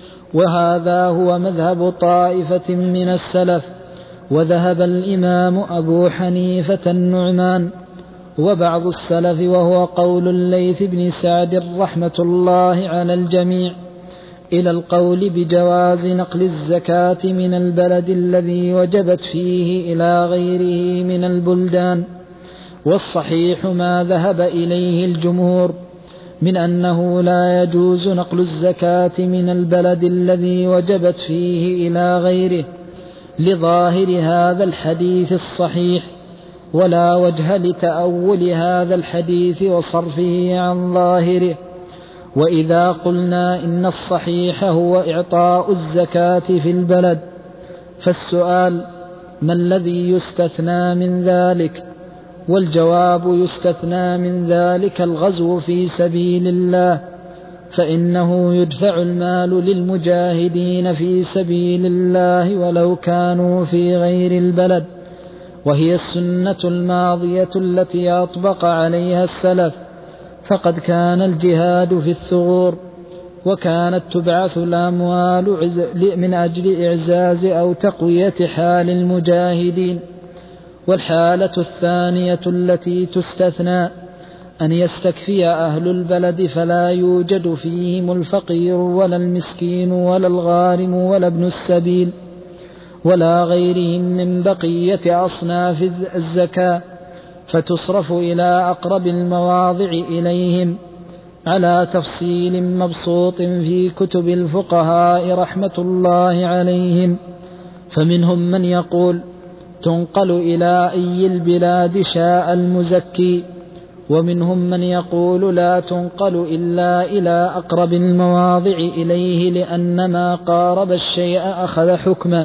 وهذا هو مذهب طائفة من السلف، وذهب الإمام أبو حنيفة النعمان وبعض السلف، وهو قول الليث بن سعد رحمة الله على الجميع، إلى القول بجواز نقل الزكاة من البلد الذي وجبت فيه إلى غيره من البلدان. والصحيح ما ذهب إليه الجمهور من أنه لا يجوز نقل الزكاة من البلد الذي وجبت فيه إلى غيره لظاهر هذا الحديث الصحيح، ولا وجه لتأول هذا الحديث وصرفه عن ظاهره. وإذا قلنا إن الصحيح هو إعطاء الزكاة في البلد، فالسؤال ما الذي يستثنى من ذلك؟ والجواب يستثنى من ذلك الغزو في سبيل الله، فإنه يدفع المال للمجاهدين في سبيل الله ولو كانوا في غير البلد، وهي السنة الماضية التي أطبق عليها السلف، فقد كان الجهاد في الثغور، وكانت تبعث الأموال من أجل إعزاز أو تقوية حال المجاهدين. والحالة الثانية التي تستثنى أن يستكفي أهل البلد فلا يوجد فيهم الفقير ولا المسكين ولا الغارم ولا ابن السبيل ولا غيرهم من بقية أصناف الزكاة، فتصرف إلى أقرب المواضع إليهم على تفصيل مبسوط في كتب الفقهاء رحمة الله عليهم. فمنهم من يقول تنقل إلى أي البلاد شاء المزكي، ومنهم من يقول لا تنقل إلا إلى أقرب المواضع إليه، لأن ما قارب الشيء أخذ حكما.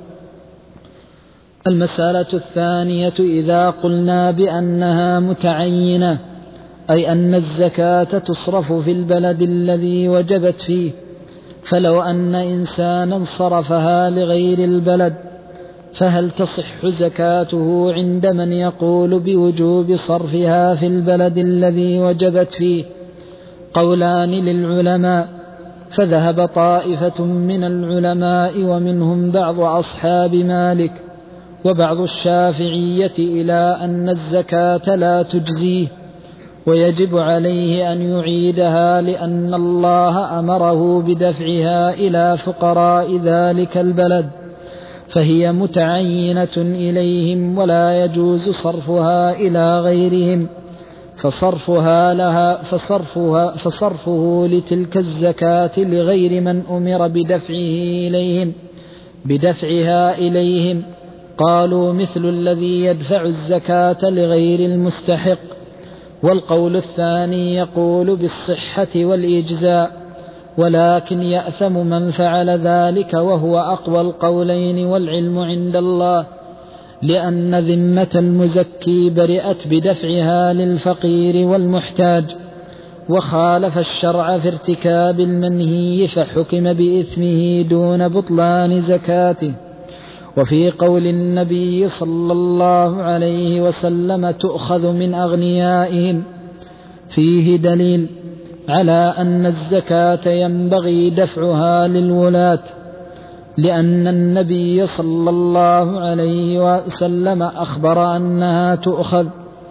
المسألة الثانية إذا قلنا بأنها متعينة، أي أن الزكاة تصرف في البلد الذي وجبت فيه، فلو أن إنسانا صرفها لغير البلد فهل تصح زكاته عند من يقول بوجوب صرفها في البلد الذي وجبت فيه؟ قولان للعلماء، فذهب طائفة من العلماء ومنهم بعض أصحاب مالك وبعض الشافعية إلى أن الزكاة لا تجزيه ويجب عليه أن يعيدها، لأن الله أمره بدفعها إلى فقراء ذلك البلد، فهي متعينة إليهم ولا يجوز صرفها إلى غيرهم، فصرفها لها فصرفها فصرفه لتلك الزكاة لغير من أمر بدفعه إليهم بدفعها إليهم قالوا مثل الذي يدفع الزكاة لغير المستحق. والقول الثاني يقول بالصحة والإجزاء، ولكن يأثم من فعل ذلك، وهو أقوى القولين والعلم عند الله، لأن ذمة المزكي برئت بدفعها للفقير والمحتاج، وخالف الشرع في ارتكاب المنهي فحكم بإثمه دون بطلان زكاته. وفي قول النبي صلى الله عليه وسلم تؤخذ من أغنيائهم فيه دليل على أن الزكاة ينبغي دفعها للولاة، لأن النبي صلى الله عليه وسلم أخبر أنها تؤخذ،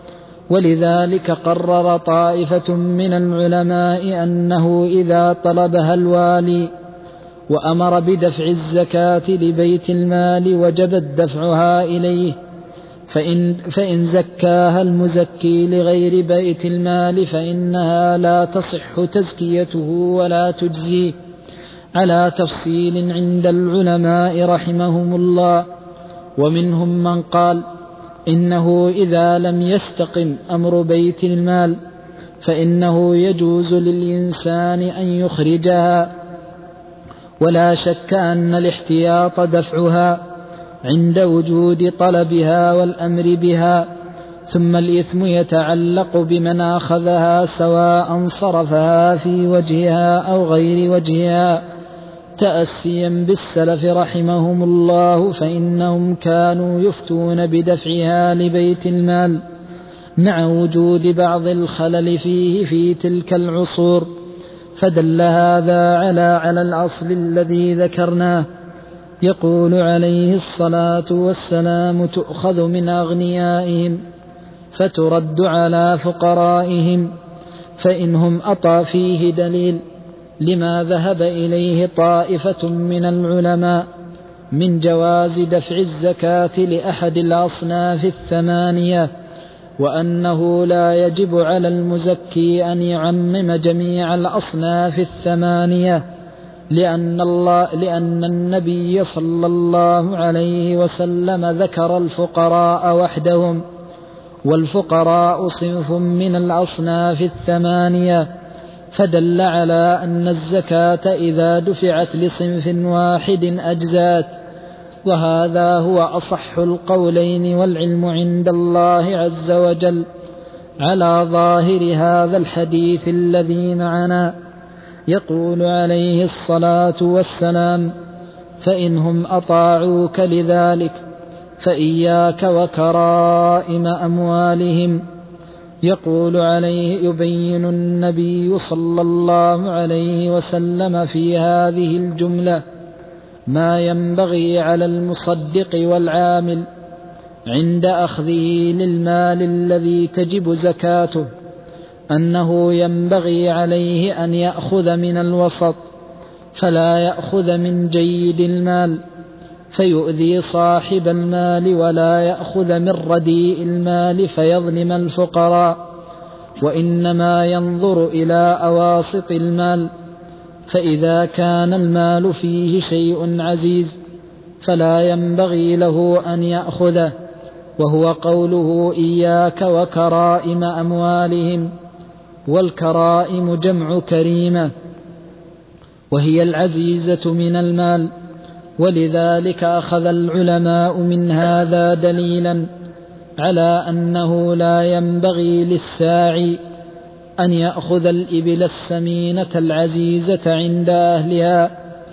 ولذلك قرر طائفة من العلماء أنه إذا طلبها الوالي وأمر بدفع الزكاة لبيت المال وجب دفعها إليه، فإن, فإن زكاها المزكي لغير بيت المال فإنها لا تصح تزكيته ولا تجزيه، على تفصيل عند العلماء رحمهم الله. ومنهم من قال إنه إذا لم يستقم أمر بيت المال فإنه يجوز للإنسان أن يخرجها، ولا شك أن الاحتياط دفعها عند وجود طلبها والأمر بها، ثم الإثم يتعلق بمن أخذها سواء صرفها في وجهها أو غير وجهها تأسيا بالسلف رحمهم الله، فإنهم كانوا يفتون بدفعها لبيت المال مع وجود بعض الخلل فيه في تلك العصور، فدل هذا على على الأصل الذي ذكرناه. يقول عليه الصلاة والسلام: تؤخذ من أغنيائهم فترد على فقرائهم، فإنهم أطى فيه دليل لما ذهب إليه طائفة من العلماء من جواز دفع الزكاة لأحد الأصناف الثمانية، وأنه لا يجب على المزكي أن يعمم جميع الأصناف الثمانية، لأن, الله لأن النبي صلى الله عليه وسلم ذكر الفقراء وحدهم، والفقراء صنف من الأصناف الثمانية، فدل على أن الزكاة إذا دفعت لصنف واحد أجزات، وهذا هو أصح القولين، والعلم عند الله عز وجل على ظاهر هذا الحديث الذي معنا. يقول عليه الصلاة والسلام: فإنهم أطاعوك لذلك فإياك وكرائم أموالهم. يقول عليه يبين النبي صلى الله عليه وسلم في هذه الجملة ما ينبغي على المصدق والعامل عند أخذه للمال الذي تجب زكاته، أنه ينبغي عليه أن يأخذ من الوسط، فلا يأخذ من جيد المال فيؤذي صاحب المال، ولا يأخذ من رديء المال فيظلم الفقراء، وإنما ينظر إلى أواسط المال، فإذا كان المال فيه شيء عزيز فلا ينبغي له أن يأخذه، وهو قوله: إياك وكرائم أموالهم. والكرائم جمع كريمة، وهي العزيزة من المال، ولذلك أخذ العلماء من هذا دليلا على أنه لا ينبغي للساعي أن يأخذ الإبل السمينة العزيزة عند أهلها،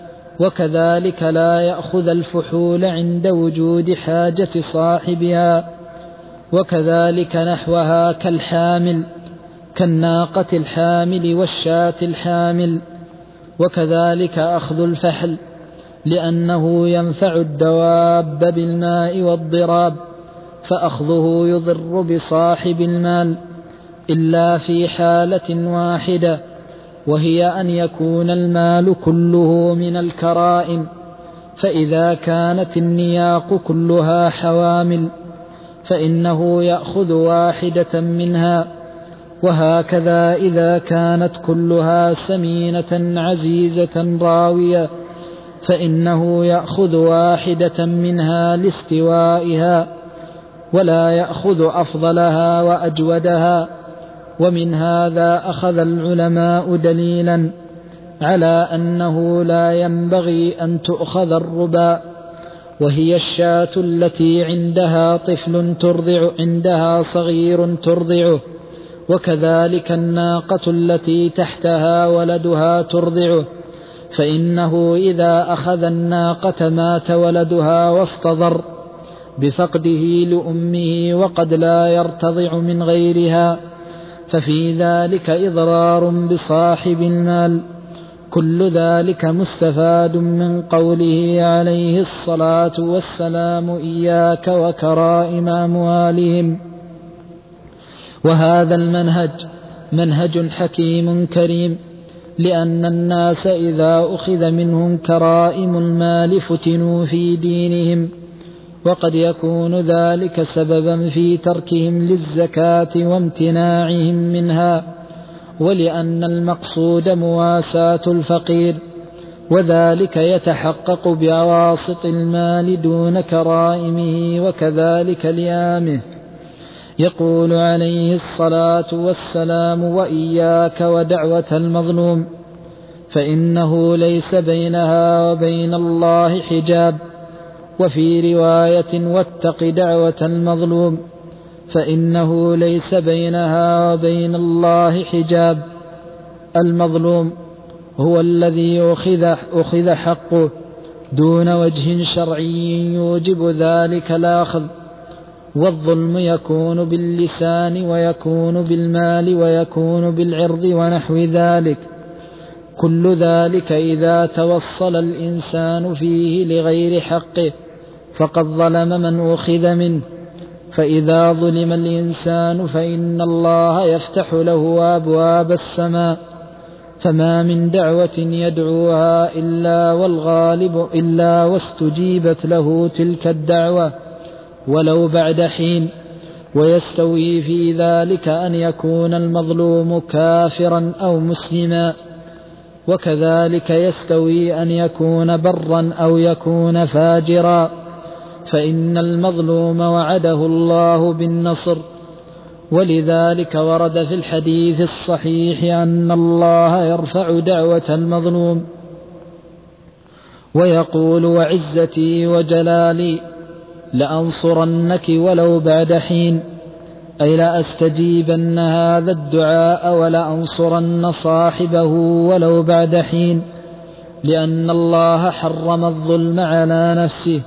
وكذلك لا يأخذ الفحول عند وجود حاجة صاحبها، وكذلك نحوها كالحامل كالناقة الحامل والشاة الحامل، وكذلك أخذ الفحل لأنه ينفع الدواب بالماء والضراب، فأخذه يضر بصاحب المال إلا في حالة واحدة، وهي أن يكون المال كله من الكرائم، فإذا كانت النياق كلها حوامل فإنه يأخذ واحدة منها، وهكذا إذا كانت كلها سمينة عزيزة راوية فإنه يأخذ واحدة منها لاستوائها، ولا يأخذ أفضلها وأجودها. ومن هذا أخذ العلماء دليلا على أنه لا ينبغي أن تؤخذ الربا، وهي الشاة التي عندها طفل ترضع عندها صغير ترضعه، وكذلك الناقة التي تحتها ولدها ترضعه، فإنه إذا أخذ الناقة مات ولدها وافتضر بفقده لأمه وقد لا يرتضع من غيرها، ففي ذلك إضرار بصاحب المال. كل ذلك مستفاد من قوله عليه الصلاة والسلام: إياك وكرائم أموالهم. وهذا المنهج منهج حكيم كريم، لأن الناس إذا أخذ منهم كرائم المال فتنوا في دينهم، وقد يكون ذلك سببا في تركهم للزكاة وامتناعهم منها، ولأن المقصود مواساة الفقير، وذلك يتحقق بواسط المال دون كرائمه وكذلك ليامه. يقول عليه الصلاة والسلام: وإياك ودعوة المظلوم، فإنه ليس بينها وبين الله حجاب. وفي رواية: واتق دعوة المظلوم، فإنه ليس بينها وبين الله حجاب. المظلوم هو الذي أخذ, أخذ حقه دون وجه شرعي يوجب ذلك الأخذ، والظلم يكون باللسان ويكون بالمال ويكون بالعرض ونحو ذلك. كل ذلك إذا توصل الإنسان فيه لغير حقه فقد ظلم من أخذ منه. فإذا ظلم الإنسان فإن الله يفتح له أبواب السماء، فما من دعوة يدعوها إلا والغالب إلا واستجيبت له تلك الدعوة ولو بعد حين. ويستوي في ذلك أن يكون المظلوم كافرا أو مسلما، وكذلك يستوي أن يكون برا أو يكون فاجرا، فإن المظلوم وعده الله بالنصر. ولذلك ورد في الحديث الصحيح أن الله يرفع دعوة المظلوم ويقول: وعزتي وجلالي لأنصرنك ولو بعد حين، أي لأستجيبن هذا الدعاء ولأنصرن صاحبه ولو بعد حين، لأن الله حرم الظلم على نفسه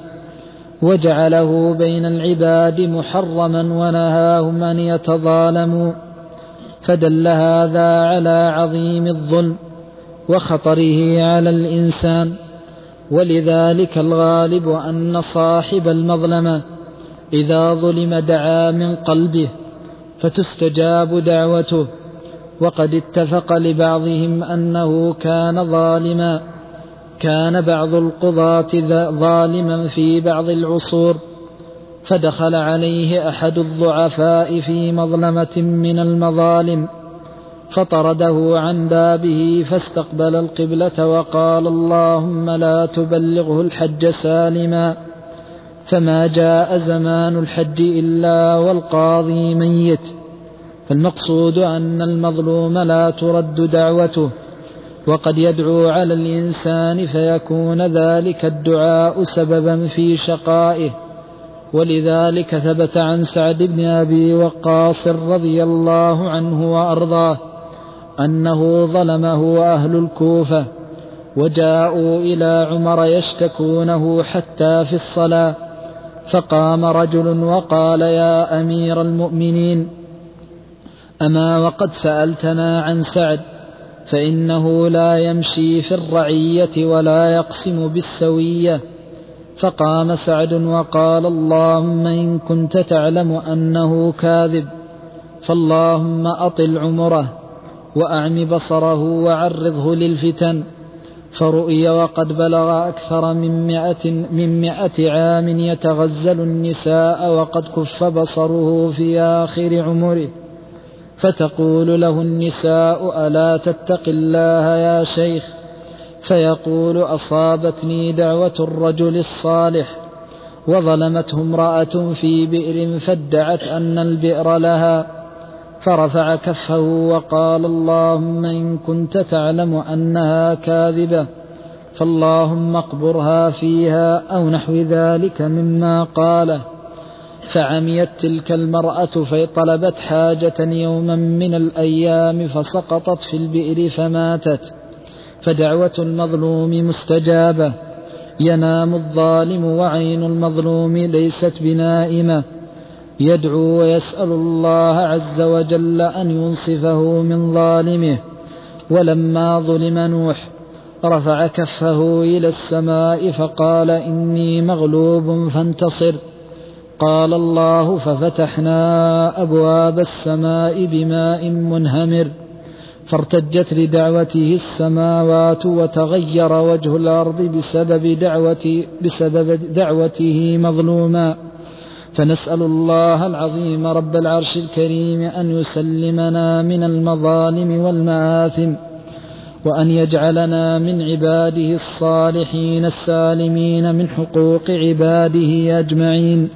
وجعله بين العباد محرما ونهاهم أن يتظالموا، فدل هذا على عظيم الظلم وخطره على الإنسان. ولذلك الغالب أن صاحب المظلمة إذا ظلم دعا من قلبه فتستجاب دعوته، وقد اتفق لبعضهم أنه كان ظالما. كان بعض القضاة ظالما في بعض العصور، فدخل عليه أحد الضعفاء في مظلمة من المظالم فطرده عن بابه، فاستقبل القبلة وقال: اللهم لا تبلغه الحج سالما. فما جاء زمان الحج إلا والقاضي ميت. فالمقصود أن المظلوم لا ترد دعوته، وقد يدعو على الإنسان فيكون ذلك الدعاء سببا في شقائه. ولذلك ثبت عن سعد بن أبي وقاص رضي الله عنه وأرضاه أنه ظلمه أهل الكوفة وجاءوا إلى عمر يشتكونه حتى في الصلاة، فقام رجل وقال: يا أمير المؤمنين، أما وقد سألتنا عن سعد، فإنه لا يمشي في الرعية ولا يقسم بالسوية. فقام سعد وقال: اللهم إن كنت تعلم أنه كاذب فاللهم أطل عمره وأعم بصره وعرضه للفتن. فرؤي وقد بلغ أكثر من مئة, من مئة عام يتغزل النساء وقد كف بصره في آخر عمره، فتقول له النساء: ألا تتق الله يا شيخ؟ فيقول: أصابتني دعوة الرجل الصالح وظلمته امرأة في بئر فادعت أن البئر لها، فرفع كفه وقال: اللهم إن كنت تعلم أنها كاذبة فاللهم اقبرها فيها، أو نحو ذلك مما قاله. فعميت تلك المرأة فطلبت حاجة يوما من الأيام فسقطت في البئر فماتت. فدعوة المظلوم مستجابة. ينام الظالم وعين المظلوم ليست بنائمة، يدعو ويسأل الله عز وجل أن ينصفه من ظالمه. ولما ظلم نوح رفع كفه إلى السماء فقال: إني مغلوب فانتصر. قال الله: ففتحنا أبواب السماء بماء منهمر، فارتجت لدعوته السماوات وتغير وجه الأرض بسبب, دعوتي بسبب دعوته مظلوما. فنسأل الله العظيم رب العرش الكريم أن يسلمنا من المظالم والمآثم، وأن يجعلنا من عباده الصالحين السالمين من حقوق عباده أجمعين،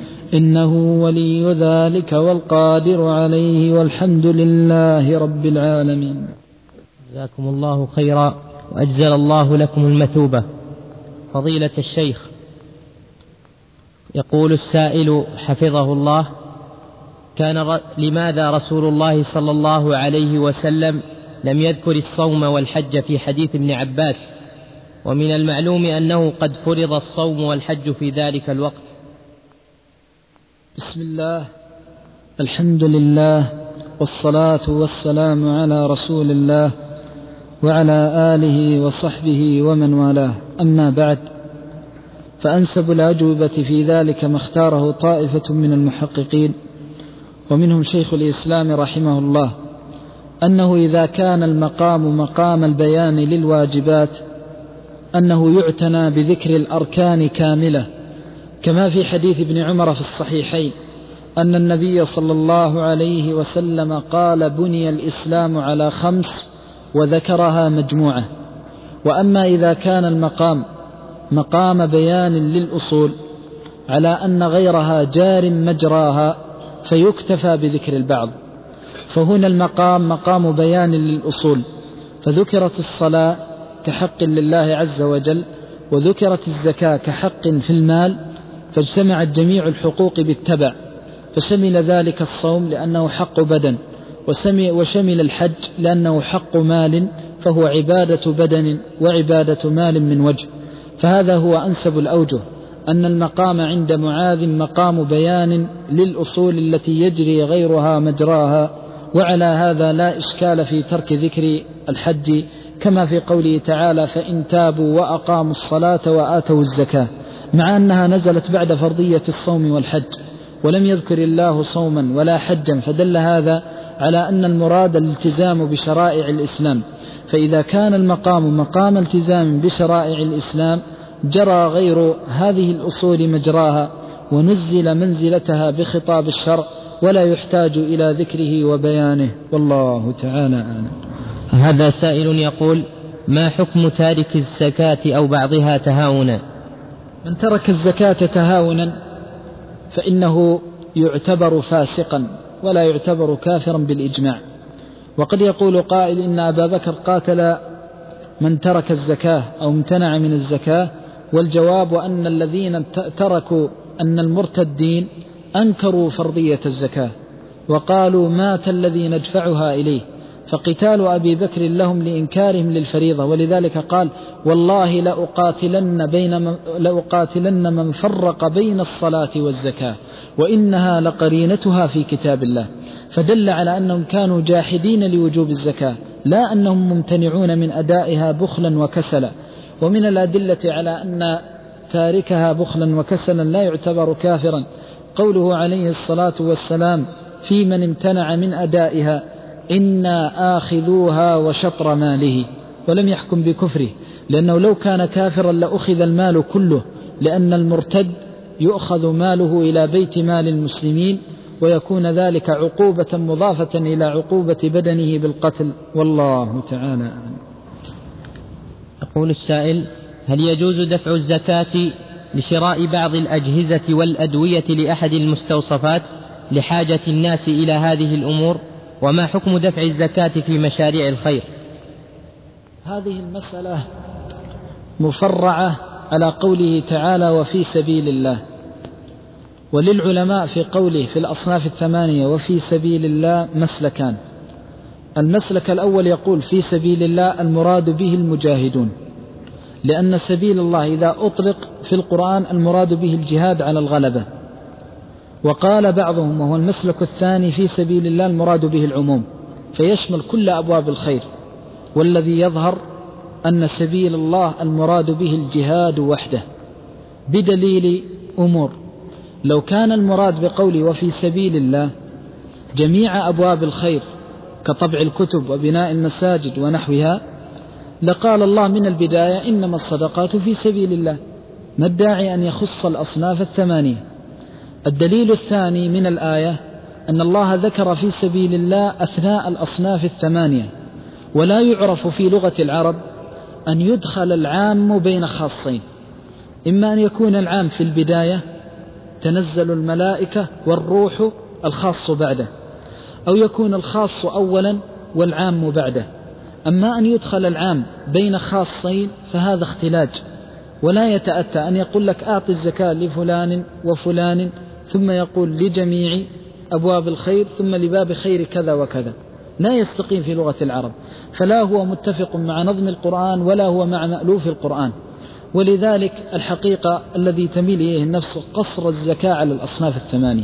إنه ولي ذلك والقادر عليه، والحمد لله رب العالمين. جزاكم الله خيرا وأجزل الله لكم المثوبة. فضيلة الشيخ، يقول السائل حفظه الله: كان ر... لماذا رسول الله صلى الله عليه وسلم لم يذكر الصوم والحج في حديث ابن عباس، ومن المعلوم أنه قد فرض الصوم والحج في ذلك الوقت؟ بسم الله، الحمد لله، والصلاة والسلام على رسول الله وعلى آله وصحبه ومن والاه، أما بعد، فأنسب الأجوبة في ذلك ما اختاره طائفة من المحققين ومنهم شيخ الإسلام رحمه الله، أنه إذا كان المقام مقام البيان للواجبات أنه يعتنى بذكر الأركان كاملة، كما في حديث ابن عمر في الصحيحين أن النبي صلى الله عليه وسلم قال: بني الإسلام على خمس، وذكرها مجموعة. وأما إذا كان المقام مقام بيان للأصول على أن غيرها جار مجراها فيكتفى بذكر البعض، فهنا المقام مقام بيان للأصول، فذكرت الصلاة كحق لله عز وجل، وذكرت الزكاة كحق في المال، فاجتمعت جميع الحقوق بالتبع، فشمل ذلك الصوم لأنه حق بدن، وشمل الحج لأنه حق مال، فهو عبادة بدن وعبادة مال من وجه. فهذا هو أنسب الأوجه، أن المقام عند معاذ مقام بيان للأصول التي يجري غيرها مجراها، وعلى هذا لا إشكال في ترك ذكر الحج، كما في قوله تعالى: فإن تابوا وأقاموا الصلاة وآتوا الزكاة، مع أنها نزلت بعد فرضية الصوم والحج، ولم يذكر الله صوما ولا حجا، فدل هذا على أن المراد الالتزام بشرائع الإسلام. فإذا كان المقام مقام التزام بشرائع الإسلام جرى غير هذه الأصول مجراها، ونزل منزلتها بخطاب الشرع، ولا يحتاج إلى ذكره وبيانه، والله تعالى أعلم. هذا سائل يقول: ما حكم تارك الزكاة أو بعضها تهاونا؟ من ترك الزكاة تهاونا فإنه يعتبر فاسقا ولا يعتبر كافرا بالإجماع. وقد يقول قائل: إن أبا بكر قاتل من ترك الزكاة أو امتنع من الزكاة، والجواب أن الذين تركوا أن المرتدين أنكروا فرضية الزكاة وقالوا: مات الذي ندفعها إليه، فقتال أبي بكر لهم لإنكارهم للفريضة، ولذلك قال: والله لأقاتلن, بين لأقاتلن من فرق بين الصلاة والزكاة، وإنها لقرينتها في كتاب الله. فدل على أنهم كانوا جاحدين لوجوب الزكاة، لا أنهم ممتنعون من أدائها بخلا وكسلا. ومن الأدلة على أن تاركها بخلا وكسلا لا يعتبر كافرا قوله عليه الصلاة والسلام في من امتنع من أدائها: إنا آخذوها وشطر ماله، ولم يحكم بكفره، لأنه لو كان كافرا لأخذ المال كله، لأن المرتد يؤخذ ماله إلى بيت مال المسلمين، ويكون ذلك عقوبة مضافة إلى عقوبة بدنه بالقتل، والله تعالى أعلم. يقول السائل: هل يجوز دفع الزكاة لشراء بعض الأجهزة والأدوية لأحد المستوصفات لحاجة الناس إلى هذه الأمور؟ وما حكم دفع الزكاة في مشاريع الخير؟ هذه المسألة مفرعة على قوله تعالى: وفي سبيل الله. وللعلماء في قوله في الأصناف الثمانية وفي سبيل الله مسلكان. المسلك الأول يقول في سبيل الله المراد به المجاهدون، لأن سبيل الله إذا أطلق في القرآن المراد به الجهاد على الغلبة. وقال بعضهم وهو المسلك الثاني في سبيل الله المراد به العموم، فيشمل كل أبواب الخير. والذي يظهر أن سبيل الله المراد به الجهاد وحده، بدليل أمور. لو كان المراد بقوله وفي سبيل الله جميع أبواب الخير كطبع الكتب وبناء المساجد ونحوها، لقال الله من البداية: إنما الصدقات في سبيل الله، ما الداعي أن يخص الأصناف الثمانية. الدليل الثاني من الآية أن الله ذكر في سبيل الله أثناء الأصناف الثمانية، ولا يعرف في لغة العرب أن يدخل العام بين خاصين، إما أن يكون العام في البداية تنزل الملائكة والروح الخاص بعده، أو يكون الخاص أولا والعام بعده. أما أن يدخل العام بين خاصين فهذا اختلاج، ولا يتأتى أن يقول لك أعطي الزكاة لفلان وفلان ثم يقول لجميع أبواب الخير ثم لباب خير كذا وكذا، لا يستقيم في لغة العرب، فلا هو متفق مع نظم القرآن ولا هو مع مألوف القرآن. ولذلك الحقيقة الذي تميل إليه النفس قصر الزكاة على الأصناف الثمانية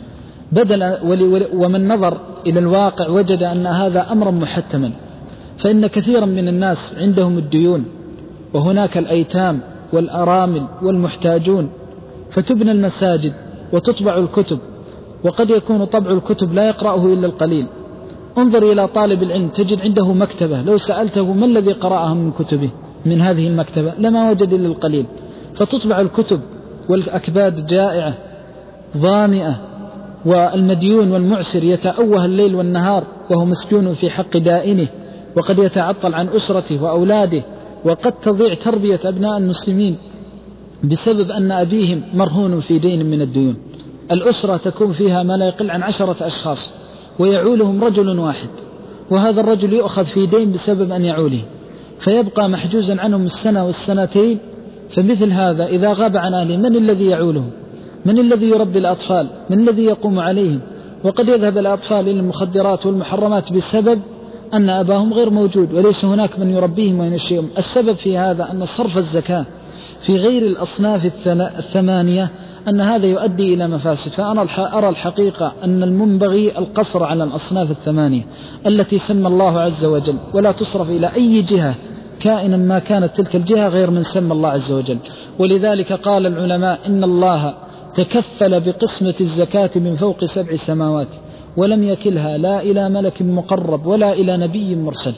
بدل، ومن نظر إلى الواقع وجد أن هذا أمرا محتما، فإن كثيرا من الناس عندهم الديون، وهناك الأيتام والأرامل والمحتاجون، فتبنى المساجد وتطبع الكتب، وقد يكون طبع الكتب لا يقرأه إلا القليل. انظر إلى طالب العلم تجد عنده مكتبة، لو سألته ما الذي قرأه من كتبه من هذه المكتبة لما وجد إلا القليل، فتطبع الكتب والأكباد جائعة ظامئة، والمديون والمعسر يتأوه الليل والنهار وهو مسجون في حق دائنه، وقد يتعطل عن أسرته وأولاده، وقد تضيع تربية أبناء المسلمين بسبب أن أبيهم مرهون في دين من الديون. الأسرة تكون فيها ما لا يقل عن عشرة أشخاص ويعولهم رجل واحد، وهذا الرجل يؤخذ في دين بسبب أن يعوله، فيبقى محجوزا عنهم السنة والسنتين. فمثل هذا إذا غاب عن أهله من الذي يعوله؟ من الذي يربي الأطفال؟ من الذي يقوم عليهم؟ وقد يذهب الأطفال إلى المخدرات والمحرمات بسبب أن أباهم غير موجود وليس هناك من يربيهم وينشئهم. السبب في هذا أن صرف الزكاة في غير الأصناف الثمانية أن هذا يؤدي إلى مفاسد. فأنا أرى الحقيقة أن المنبغي القصر على الأصناف الثمانية التي سمى الله عز وجل، ولا تصرف إلى أي جهة كائنا ما كانت تلك الجهة غير من سمى الله عز وجل. ولذلك قال العلماء إن الله تكفل بقسمة الزكاة من فوق سبع سماوات ولم يكلها لا إلى ملك مقرب ولا إلى نبي مرسل،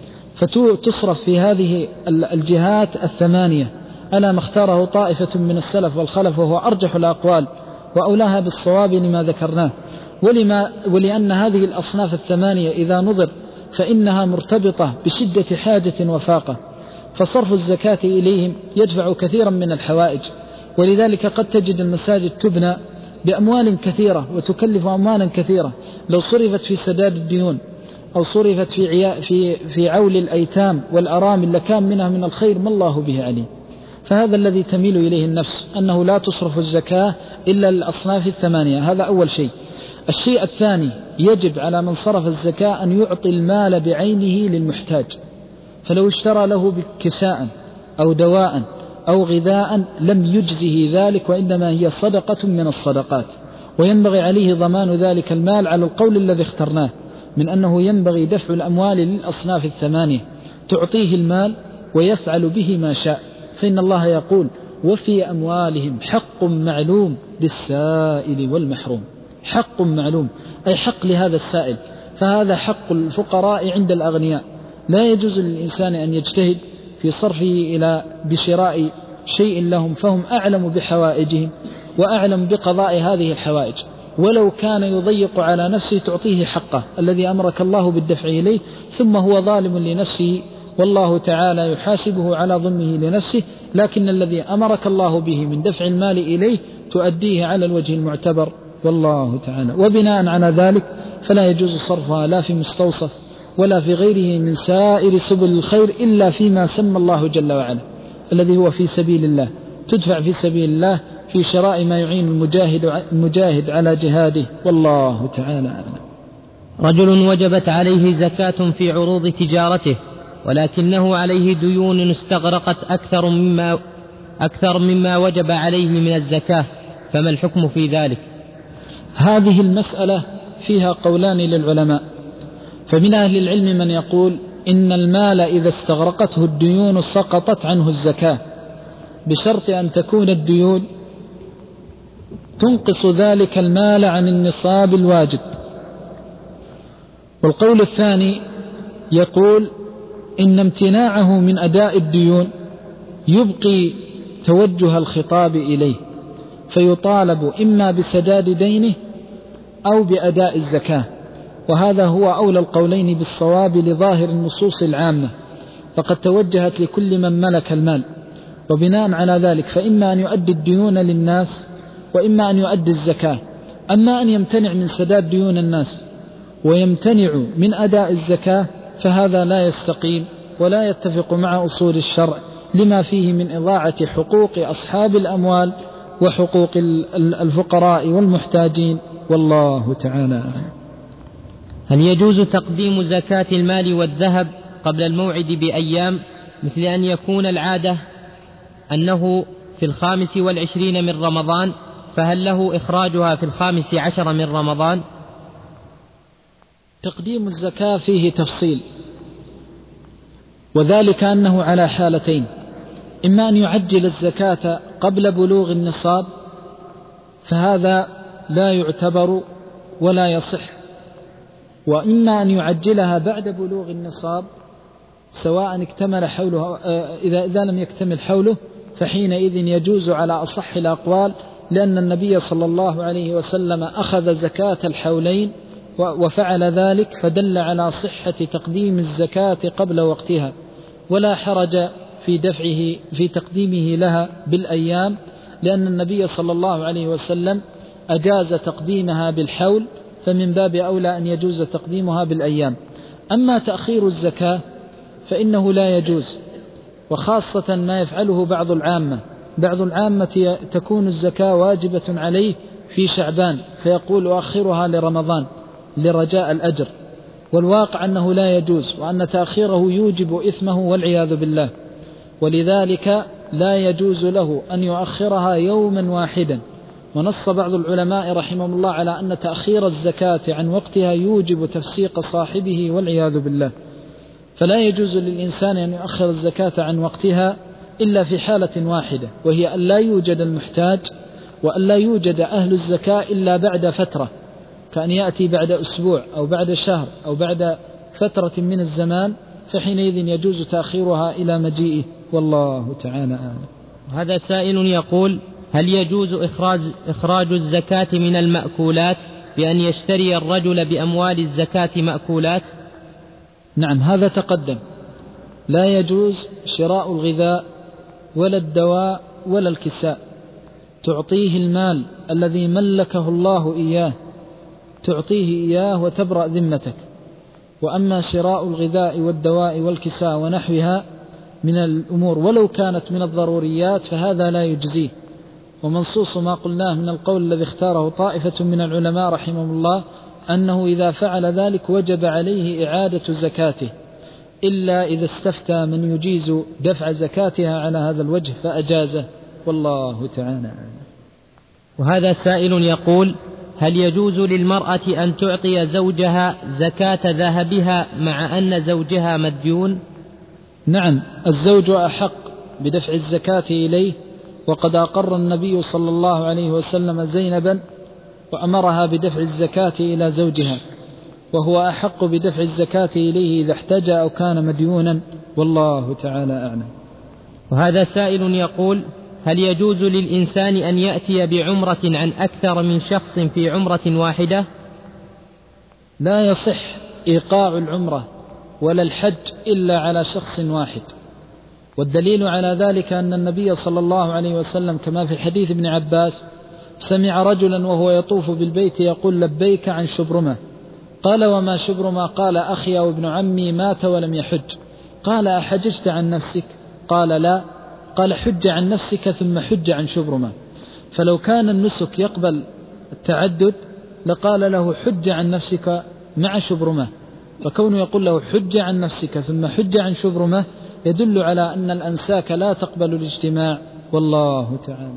فتصرف في هذه الجهات الثمانية ألا ما اختاره طائفة من السلف والخلف، وهو أرجح الأقوال وأولاها بالصواب لما ذكرناه. ولما ولأن هذه الأصناف الثمانية إذا نظر فإنها مرتبطة بشدة حاجة وفاقة، فصرف الزكاة إليهم يدفع كثيرا من الحوائج. ولذلك قد تجد المساجد تبنى بأموال كثيرة وتكلف أموالا كثيرة، لو صرفت في سداد الديون أو صرفت في, عيا في, في عول الأيتام والأرامل لكان منها من الخير ما الله به عليم. فهذا الذي تميل إليه النفس، أنه لا تصرف الزكاة إلا للأصناف الثمانية. هذا أول شيء. الشيء الثاني، يجب على من صرف الزكاة أن يعطي المال بعينه للمحتاج، فلو اشترى له كساء أو دواء أو غذاء لم يجزه ذلك، وإنما هي صدقة من الصدقات، وينبغي عليه ضمان ذلك المال على القول الذي اخترناه من أنه ينبغي دفع الأموال للأصناف الثمانية، تعطيه المال ويفعل به ما شاء. فإن الله يقول وفي أموالهم حق معلوم للسائل والمحروم. حق معلوم أي حق لهذا السائل، فهذا حق الفقراء عند الأغنياء. لا يجوز للإنسان أن يجتهد في صرفه إلى بشراء شيء لهم، فهم أعلم بحوائجهم وأعلم بقضاء هذه الحوائج، ولو كان يضيق على نفسه تعطيه حقه الذي أمرك الله بالدفع إليه، ثم هو ظالم لنفسه والله تعالى يحاسبه على ظلمه لنفسه. لكن الذي أمرك الله به من دفع المال إليه تؤديه على الوجه المعتبر والله تعالى. وبناء على ذلك فلا يجوز صرفها لا في مستوصف ولا في غيره من سائر سبل الخير إلا فيما سمى الله جل وعلا الذي هو في سبيل الله، تدفع في سبيل الله في شراء ما يعين المجاهد, المجاهد على جهاده والله تعالى أعلم. رجل وجبت عليه زكاة في عروض تجارته ولكنه عليه ديون استغرقت أكثر مما, أكثر مما وجب عليه من الزكاة، فما الحكم في ذلك؟ هذه المسألة فيها قولان للعلماء، فمن أهل العلم من يقول إن المال إذا استغرقته الديون سقطت عنه الزكاة بشرط أن تكون الديون تنقص ذلك المال عن النصاب الواجب. والقول الثاني يقول إن امتناعه من أداء الديون يبقي توجه الخطاب إليه، فيطالب إما بسداد دينه أو بأداء الزكاة، وهذا هو أولى القولين بالصواب لظاهر النصوص العامة، فقد توجهت لكل من ملك المال. وبناء على ذلك فإما أن يؤدي الديون للناس وإما أن يؤدي الزكاة. أما أن يمتنع من سداد ديون الناس ويمتنع من أداء الزكاة فهذا لا يستقيم ولا يتفق مع أصول الشرع، لما فيه من إضاعة حقوق أصحاب الأموال وحقوق الفقراء والمحتاجين والله تعالى. هل يجوز تقديم زكاة المال والذهب قبل الموعد بأيام، مثل أن يكون العادة أنه في الخامس والعشرين من رمضان، فهل له إخراجها في الخامس عشر من رمضان؟ تقديم الزكاة فيه تفصيل، وذلك أنه على حالتين: إما أن يعجل الزكاة قبل بلوغ النصاب، فهذا لا يعتبر ولا يصح، وإما أن يعجلها بعد بلوغ النصاب، سواء اكتمل حوله إذا إذا لم يكتمل حوله، فحينئذ يجوز على أصح الأقوال، لأن النبي صلى الله عليه وسلم أخذ زكاة الحولين وفعل ذلك، فدل على صحة تقديم الزكاة قبل وقتها، ولا حرج في دفعه في تقديمه لها بالأيام، لأن النبي صلى الله عليه وسلم أجاز تقديمها بالحول، فمن باب أولى أن يجوز تقديمها بالأيام. أما تأخير الزكاة فإنه لا يجوز، وخاصة ما يفعله بعض العامة. بعض العامة تكون الزكاة واجبة عليه في شعبان، فيقول أؤخرها لرمضان لرجاء الأجر، والواقع أنه لا يجوز، وأن تأخيره يوجب إثمه والعياذ بالله، ولذلك لا يجوز له أن يؤخرها يوما واحدا. ونص بعض العلماء رحمهم الله على أن تأخير الزكاة عن وقتها يوجب تفسيق صاحبه والعياذ بالله، فلا يجوز للإنسان أن يؤخر الزكاة عن وقتها إلا في حالة واحدة، وهي أن لا يوجد المحتاج، وأن لا يوجد أهل الزكاة إلا بعد فترة، كأن يأتي بعد أسبوع أو بعد شهر أو بعد فترة من الزمان، فحينئذ يجوز تأخيرها إلى مجيئه، والله تعالى أعلم. هذا سائل يقول: هل يجوز إخراج, إخراج الزكاة من المأكولات بأن يشتري الرجل بأموال الزكاة مأكولات؟ نعم، هذا تقدم. لا يجوز شراء الغذاء ولا الدواء ولا الكساء، تعطيه المال الذي ملكه الله إياه، تعطيه إياه وتبرأ ذمتك. وأما شراء الغذاء والدواء والكساء ونحوها من الأمور ولو كانت من الضروريات فهذا لا يجزيه. ومنصوص ما قلناه من القول الذي اختاره طائفة من العلماء رحمهم الله أنه إذا فعل ذلك وجب عليه إعادة زكاته، إلا إذا استفتى من يجيز دفع زكاتها على هذا الوجه فأجازه، والله تعالى. وهذا سائل يقول: هل يجوز للمرأة أن تعطي زوجها زكاة ذهبها مع أن زوجها مديون؟ نعم، الزوج أحق بدفع الزكاة إليه، وقد أقر النبي صلى الله عليه وسلم زينبا وأمرها بدفع الزكاة إلى زوجها، وهو أحق بدفع الزكاة إليه إذا احتاج أو كان مديونا، والله تعالى أعلم. وهذا سائل يقول: هل يجوز للإنسان أن يأتي بعمرة عن أكثر من شخص في عمرة واحدة؟ لا يصح إيقاع العمرة ولا الحج إلا على شخص واحد، والدليل على ذلك أن النبي صلى الله عليه وسلم كما في حديث ابن عباس سمع رجلا وهو يطوف بالبيت يقول: لبيك عن شبرمة. قال: وما شبرمة؟ قال: أخي أو ابن عمي مات ولم يحج. قال: أحججت عن نفسك؟ قال: لا. قال: حج عن نفسك ثم حج عن شبرمة. فلو كان النسك يقبل التعدد لقال له: حج عن نفسك مع شبرمة، فكونه يقول له حج عن نفسك ثم حج عن شبرمة يدل على أن الأنساك لا تقبل الاجتماع، والله تعالى.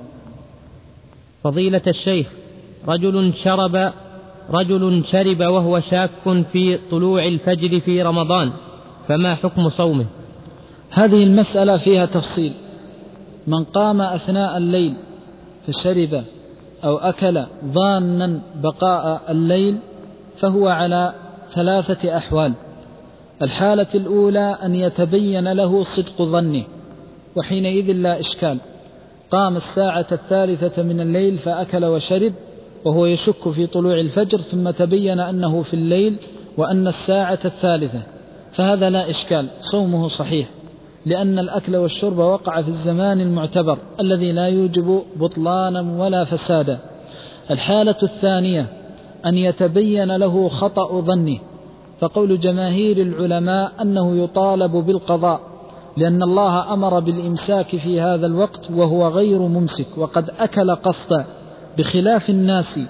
فضيلة الشيخ، رجل شرب رجل شرب وهو شاك في طلوع الفجر في رمضان، فما حكم صومه؟ هذه المسألة فيها تفصيل. من قام أثناء الليل فشرب أو أكل ظانا بقاء الليل فهو على ثلاثة أحوال. الحالة الأولى أن يتبين له صدق ظنه، وحينئذ لا إشكال. قام الساعة الثالثة من الليل فأكل وشرب وهو يشك في طلوع الفجر، ثم تبين أنه في الليل وأن الساعة الثالثة، فهذا لا إشكال، صومه صحيح، لأن الأكل والشرب وقع في الزمان المعتبر الذي لا يوجب بطلانا ولا فسادا. الحالة الثانية أن يتبين له خطأ ظنه، فقول جماهير العلماء أنه يطالب بالقضاء، لأن الله أمر بالإمساك في هذا الوقت وهو غير ممسك وقد أكل قصدا، بخلاف الناس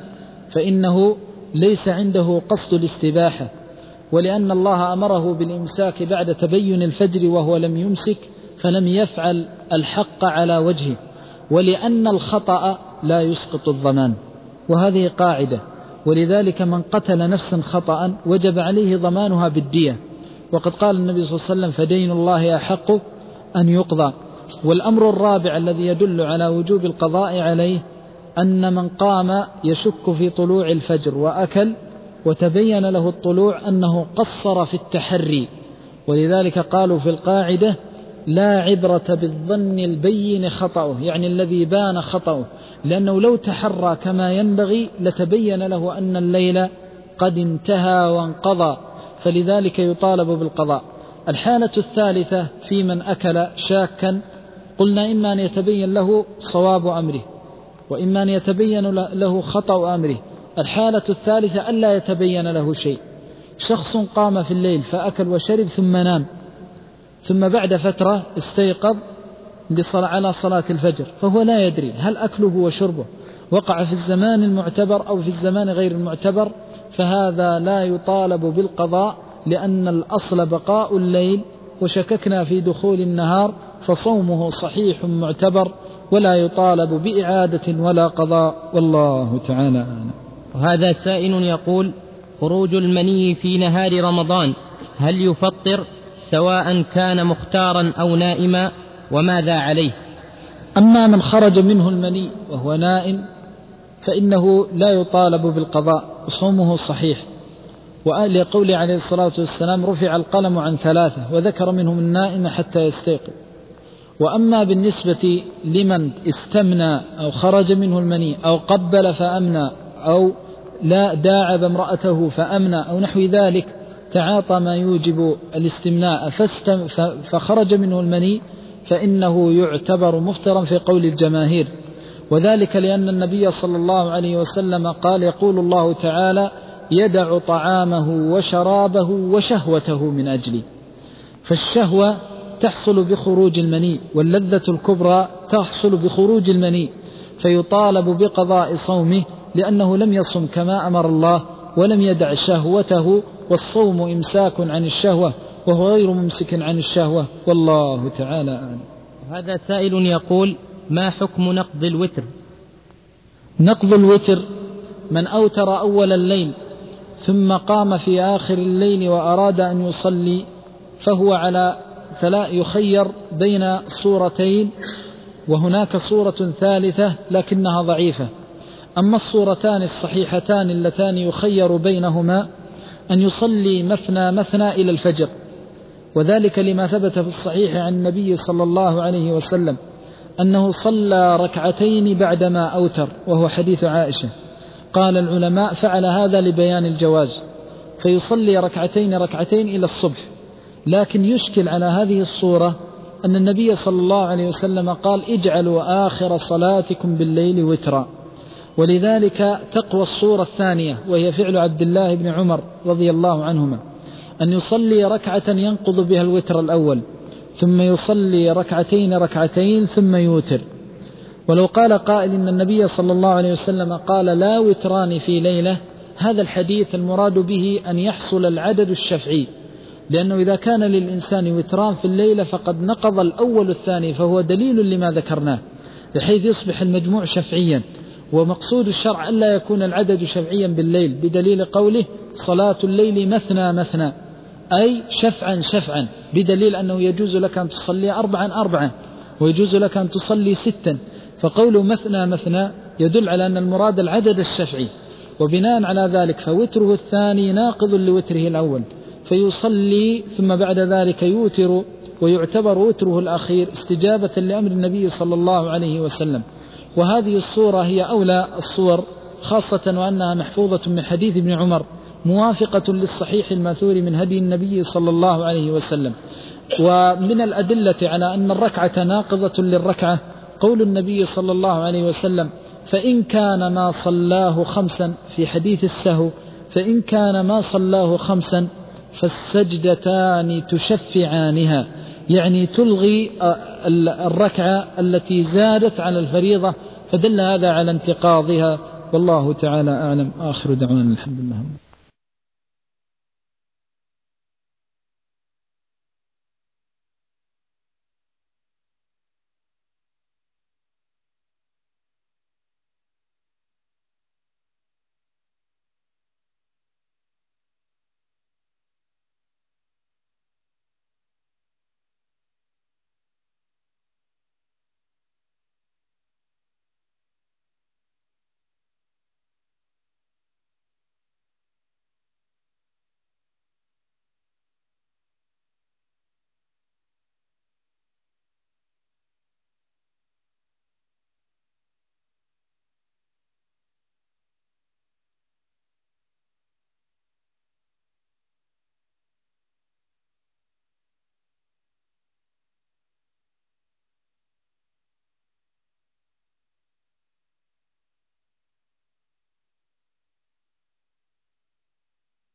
فإنه ليس عنده قصد الاستباحة، ولأن الله أمره بالإمساك بعد تبين الفجر وهو لم يمسك فلم يفعل الحق على وجهه، ولأن الخطأ لا يسقط الضمان، وهذه قاعدة. ولذلك من قتل نفسا خطأ وجب عليه ضمانها بالدية، وقد قال النبي صلى الله عليه وسلم فدين الله أحق أن يقضى. والأمر الرابع الذي يدل على وجوب القضاء عليه أن من قام يشك في طلوع الفجر وأكل وتبين له الطلوع أنه قصر في التحري، ولذلك قالوا في القاعدة لا عبرة بالظن البين خطأه، يعني الذي بان خطأه، لأنه لو تحرى كما ينبغي لتبين له أن الليل قد انتهى وانقضى، فلذلك يطالب بالقضاء. الحالة الثالثة في من أكل شاكا، قلنا إما أن يتبين له صواب أمره وإما أن يتبين له خطأ أمره. الحالة الثالثة ألا يتبين له شيء، شخص قام في الليل فأكل وشرب ثم نام، ثم بعد فترة استيقظ على صلاة الفجر، فهو لا يدري هل أكله وشربه وقع في الزمان المعتبر أو في الزمان غير المعتبر، فهذا لا يطالب بالقضاء، لأن الأصل بقاء الليل، وشككنا في دخول النهار فصومه صحيح معتبر ولا يطالب بإعادة ولا قضاء، والله تعالى أعلم. وهذا سائل يقول: خروج المني في نهار رمضان هل يفطر سواء كان مختارا أو نائما، وماذا عليه؟ أما من خرج منه المني وهو نائم فإنه لا يطالب بالقضاء، صومه صحيح، وأهل قول عليه الصلاة والسلام رفع القلم عن ثلاثة وذكر منهم النائم حتى يستيقظ. وأما بالنسبة لمن استمنى أو خرج منه المني أو قبل فأمنى أو لا داعب امرأته فأمنى أو نحو ذلك، تعاطى ما يوجب الاستمناء فخرج منه المني، فإنه يعتبر مفطرا في قول الجماهير، وذلك لأن النبي صلى الله عليه وسلم قال: يقول الله تعالى: يدع طعامه وشرابه وشهوته من أجلي. فالشهوة تحصل بخروج المني، واللذة الكبرى تحصل بخروج المني، فيطالب بقضاء صومه لأنه لم يصم كما أمر الله ولم يدع شهوته، والصوم إمساك عن الشهوة وهو غير ممسك عن الشهوة، والله تعالى أعلم. هذا سائل يقول: ما حكم نقض الوتر؟ نقض الوتر من أوتر أول الليل ثم قام في آخر الليل وأراد أن يصلي فهو على ثلاث يخير بين صورتين، وهناك صورة ثالثة لكنها ضعيفة. أما الصورتان الصحيحتان اللتان يخير بينهما أن يصلي مثنى مثنى إلى الفجر، وذلك لما ثبت في الصحيح عن النبي صلى الله عليه وسلم أنه صلى ركعتين بعدما أوتر، وهو حديث عائشة. قال العلماء: فعل هذا لبيان الجواز، فيصلي ركعتين ركعتين إلى الصبح. لكن يشكل على هذه الصورة أن النبي صلى الله عليه وسلم قال: اجعلوا آخر صلاتكم بالليل وترا، ولذلك تقوى الصورة الثانية وهي فعل عبد الله بن عمر رضي الله عنهما، أن يصلي ركعة ينقض بها الوتر الأول ثم يصلي ركعتين ركعتين ثم يوتر. ولو قال قائل إن النبي صلى الله عليه وسلم قال لا وتران في ليلة، هذا الحديث المراد به أن يحصل العدد الشفعي، لأنه إذا كان للإنسان وتران في الليلة فقد نقض الأول الثاني، فهو دليل لما ذكرناه بحيث يصبح المجموع شفعيا. ومقصود الشرع ألا يكون العدد شفعيا بالليل، بدليل قوله: صلاة الليل مثنى مثنى، أي شفعا شفعا، بدليل أنه يجوز لك أن تصلي أربعا أربعا ويجوز لك أن تصلي ستا، فقوله مثنى مثنى يدل على أن المراد العدد الشفعي. وبناء على ذلك فوتره الثاني ناقض لوتره الأول، فيصلي ثم بعد ذلك يوتر، ويعتبر وتره الأخير استجابة لأمر النبي صلى الله عليه وسلم. وهذه الصورة هي أولى الصور، خاصة وأنها محفوظة من حديث ابن عمر، موافقة للصحيح الماثور من هدي النبي صلى الله عليه وسلم. ومن الأدلة على أن الركعة ناقضة للركعة قول النبي صلى الله عليه وسلم: فإن كان ما صلاه خمسا، في حديث السهو: فإن كان ما صلاه خمسا فالسجدتان تشفعانها، يعني تلغي الركعة التي زادت على الفريضة، فدل هذا على انتقاضها والله تعالى أعلم. آخر دعوانا الحمد لله.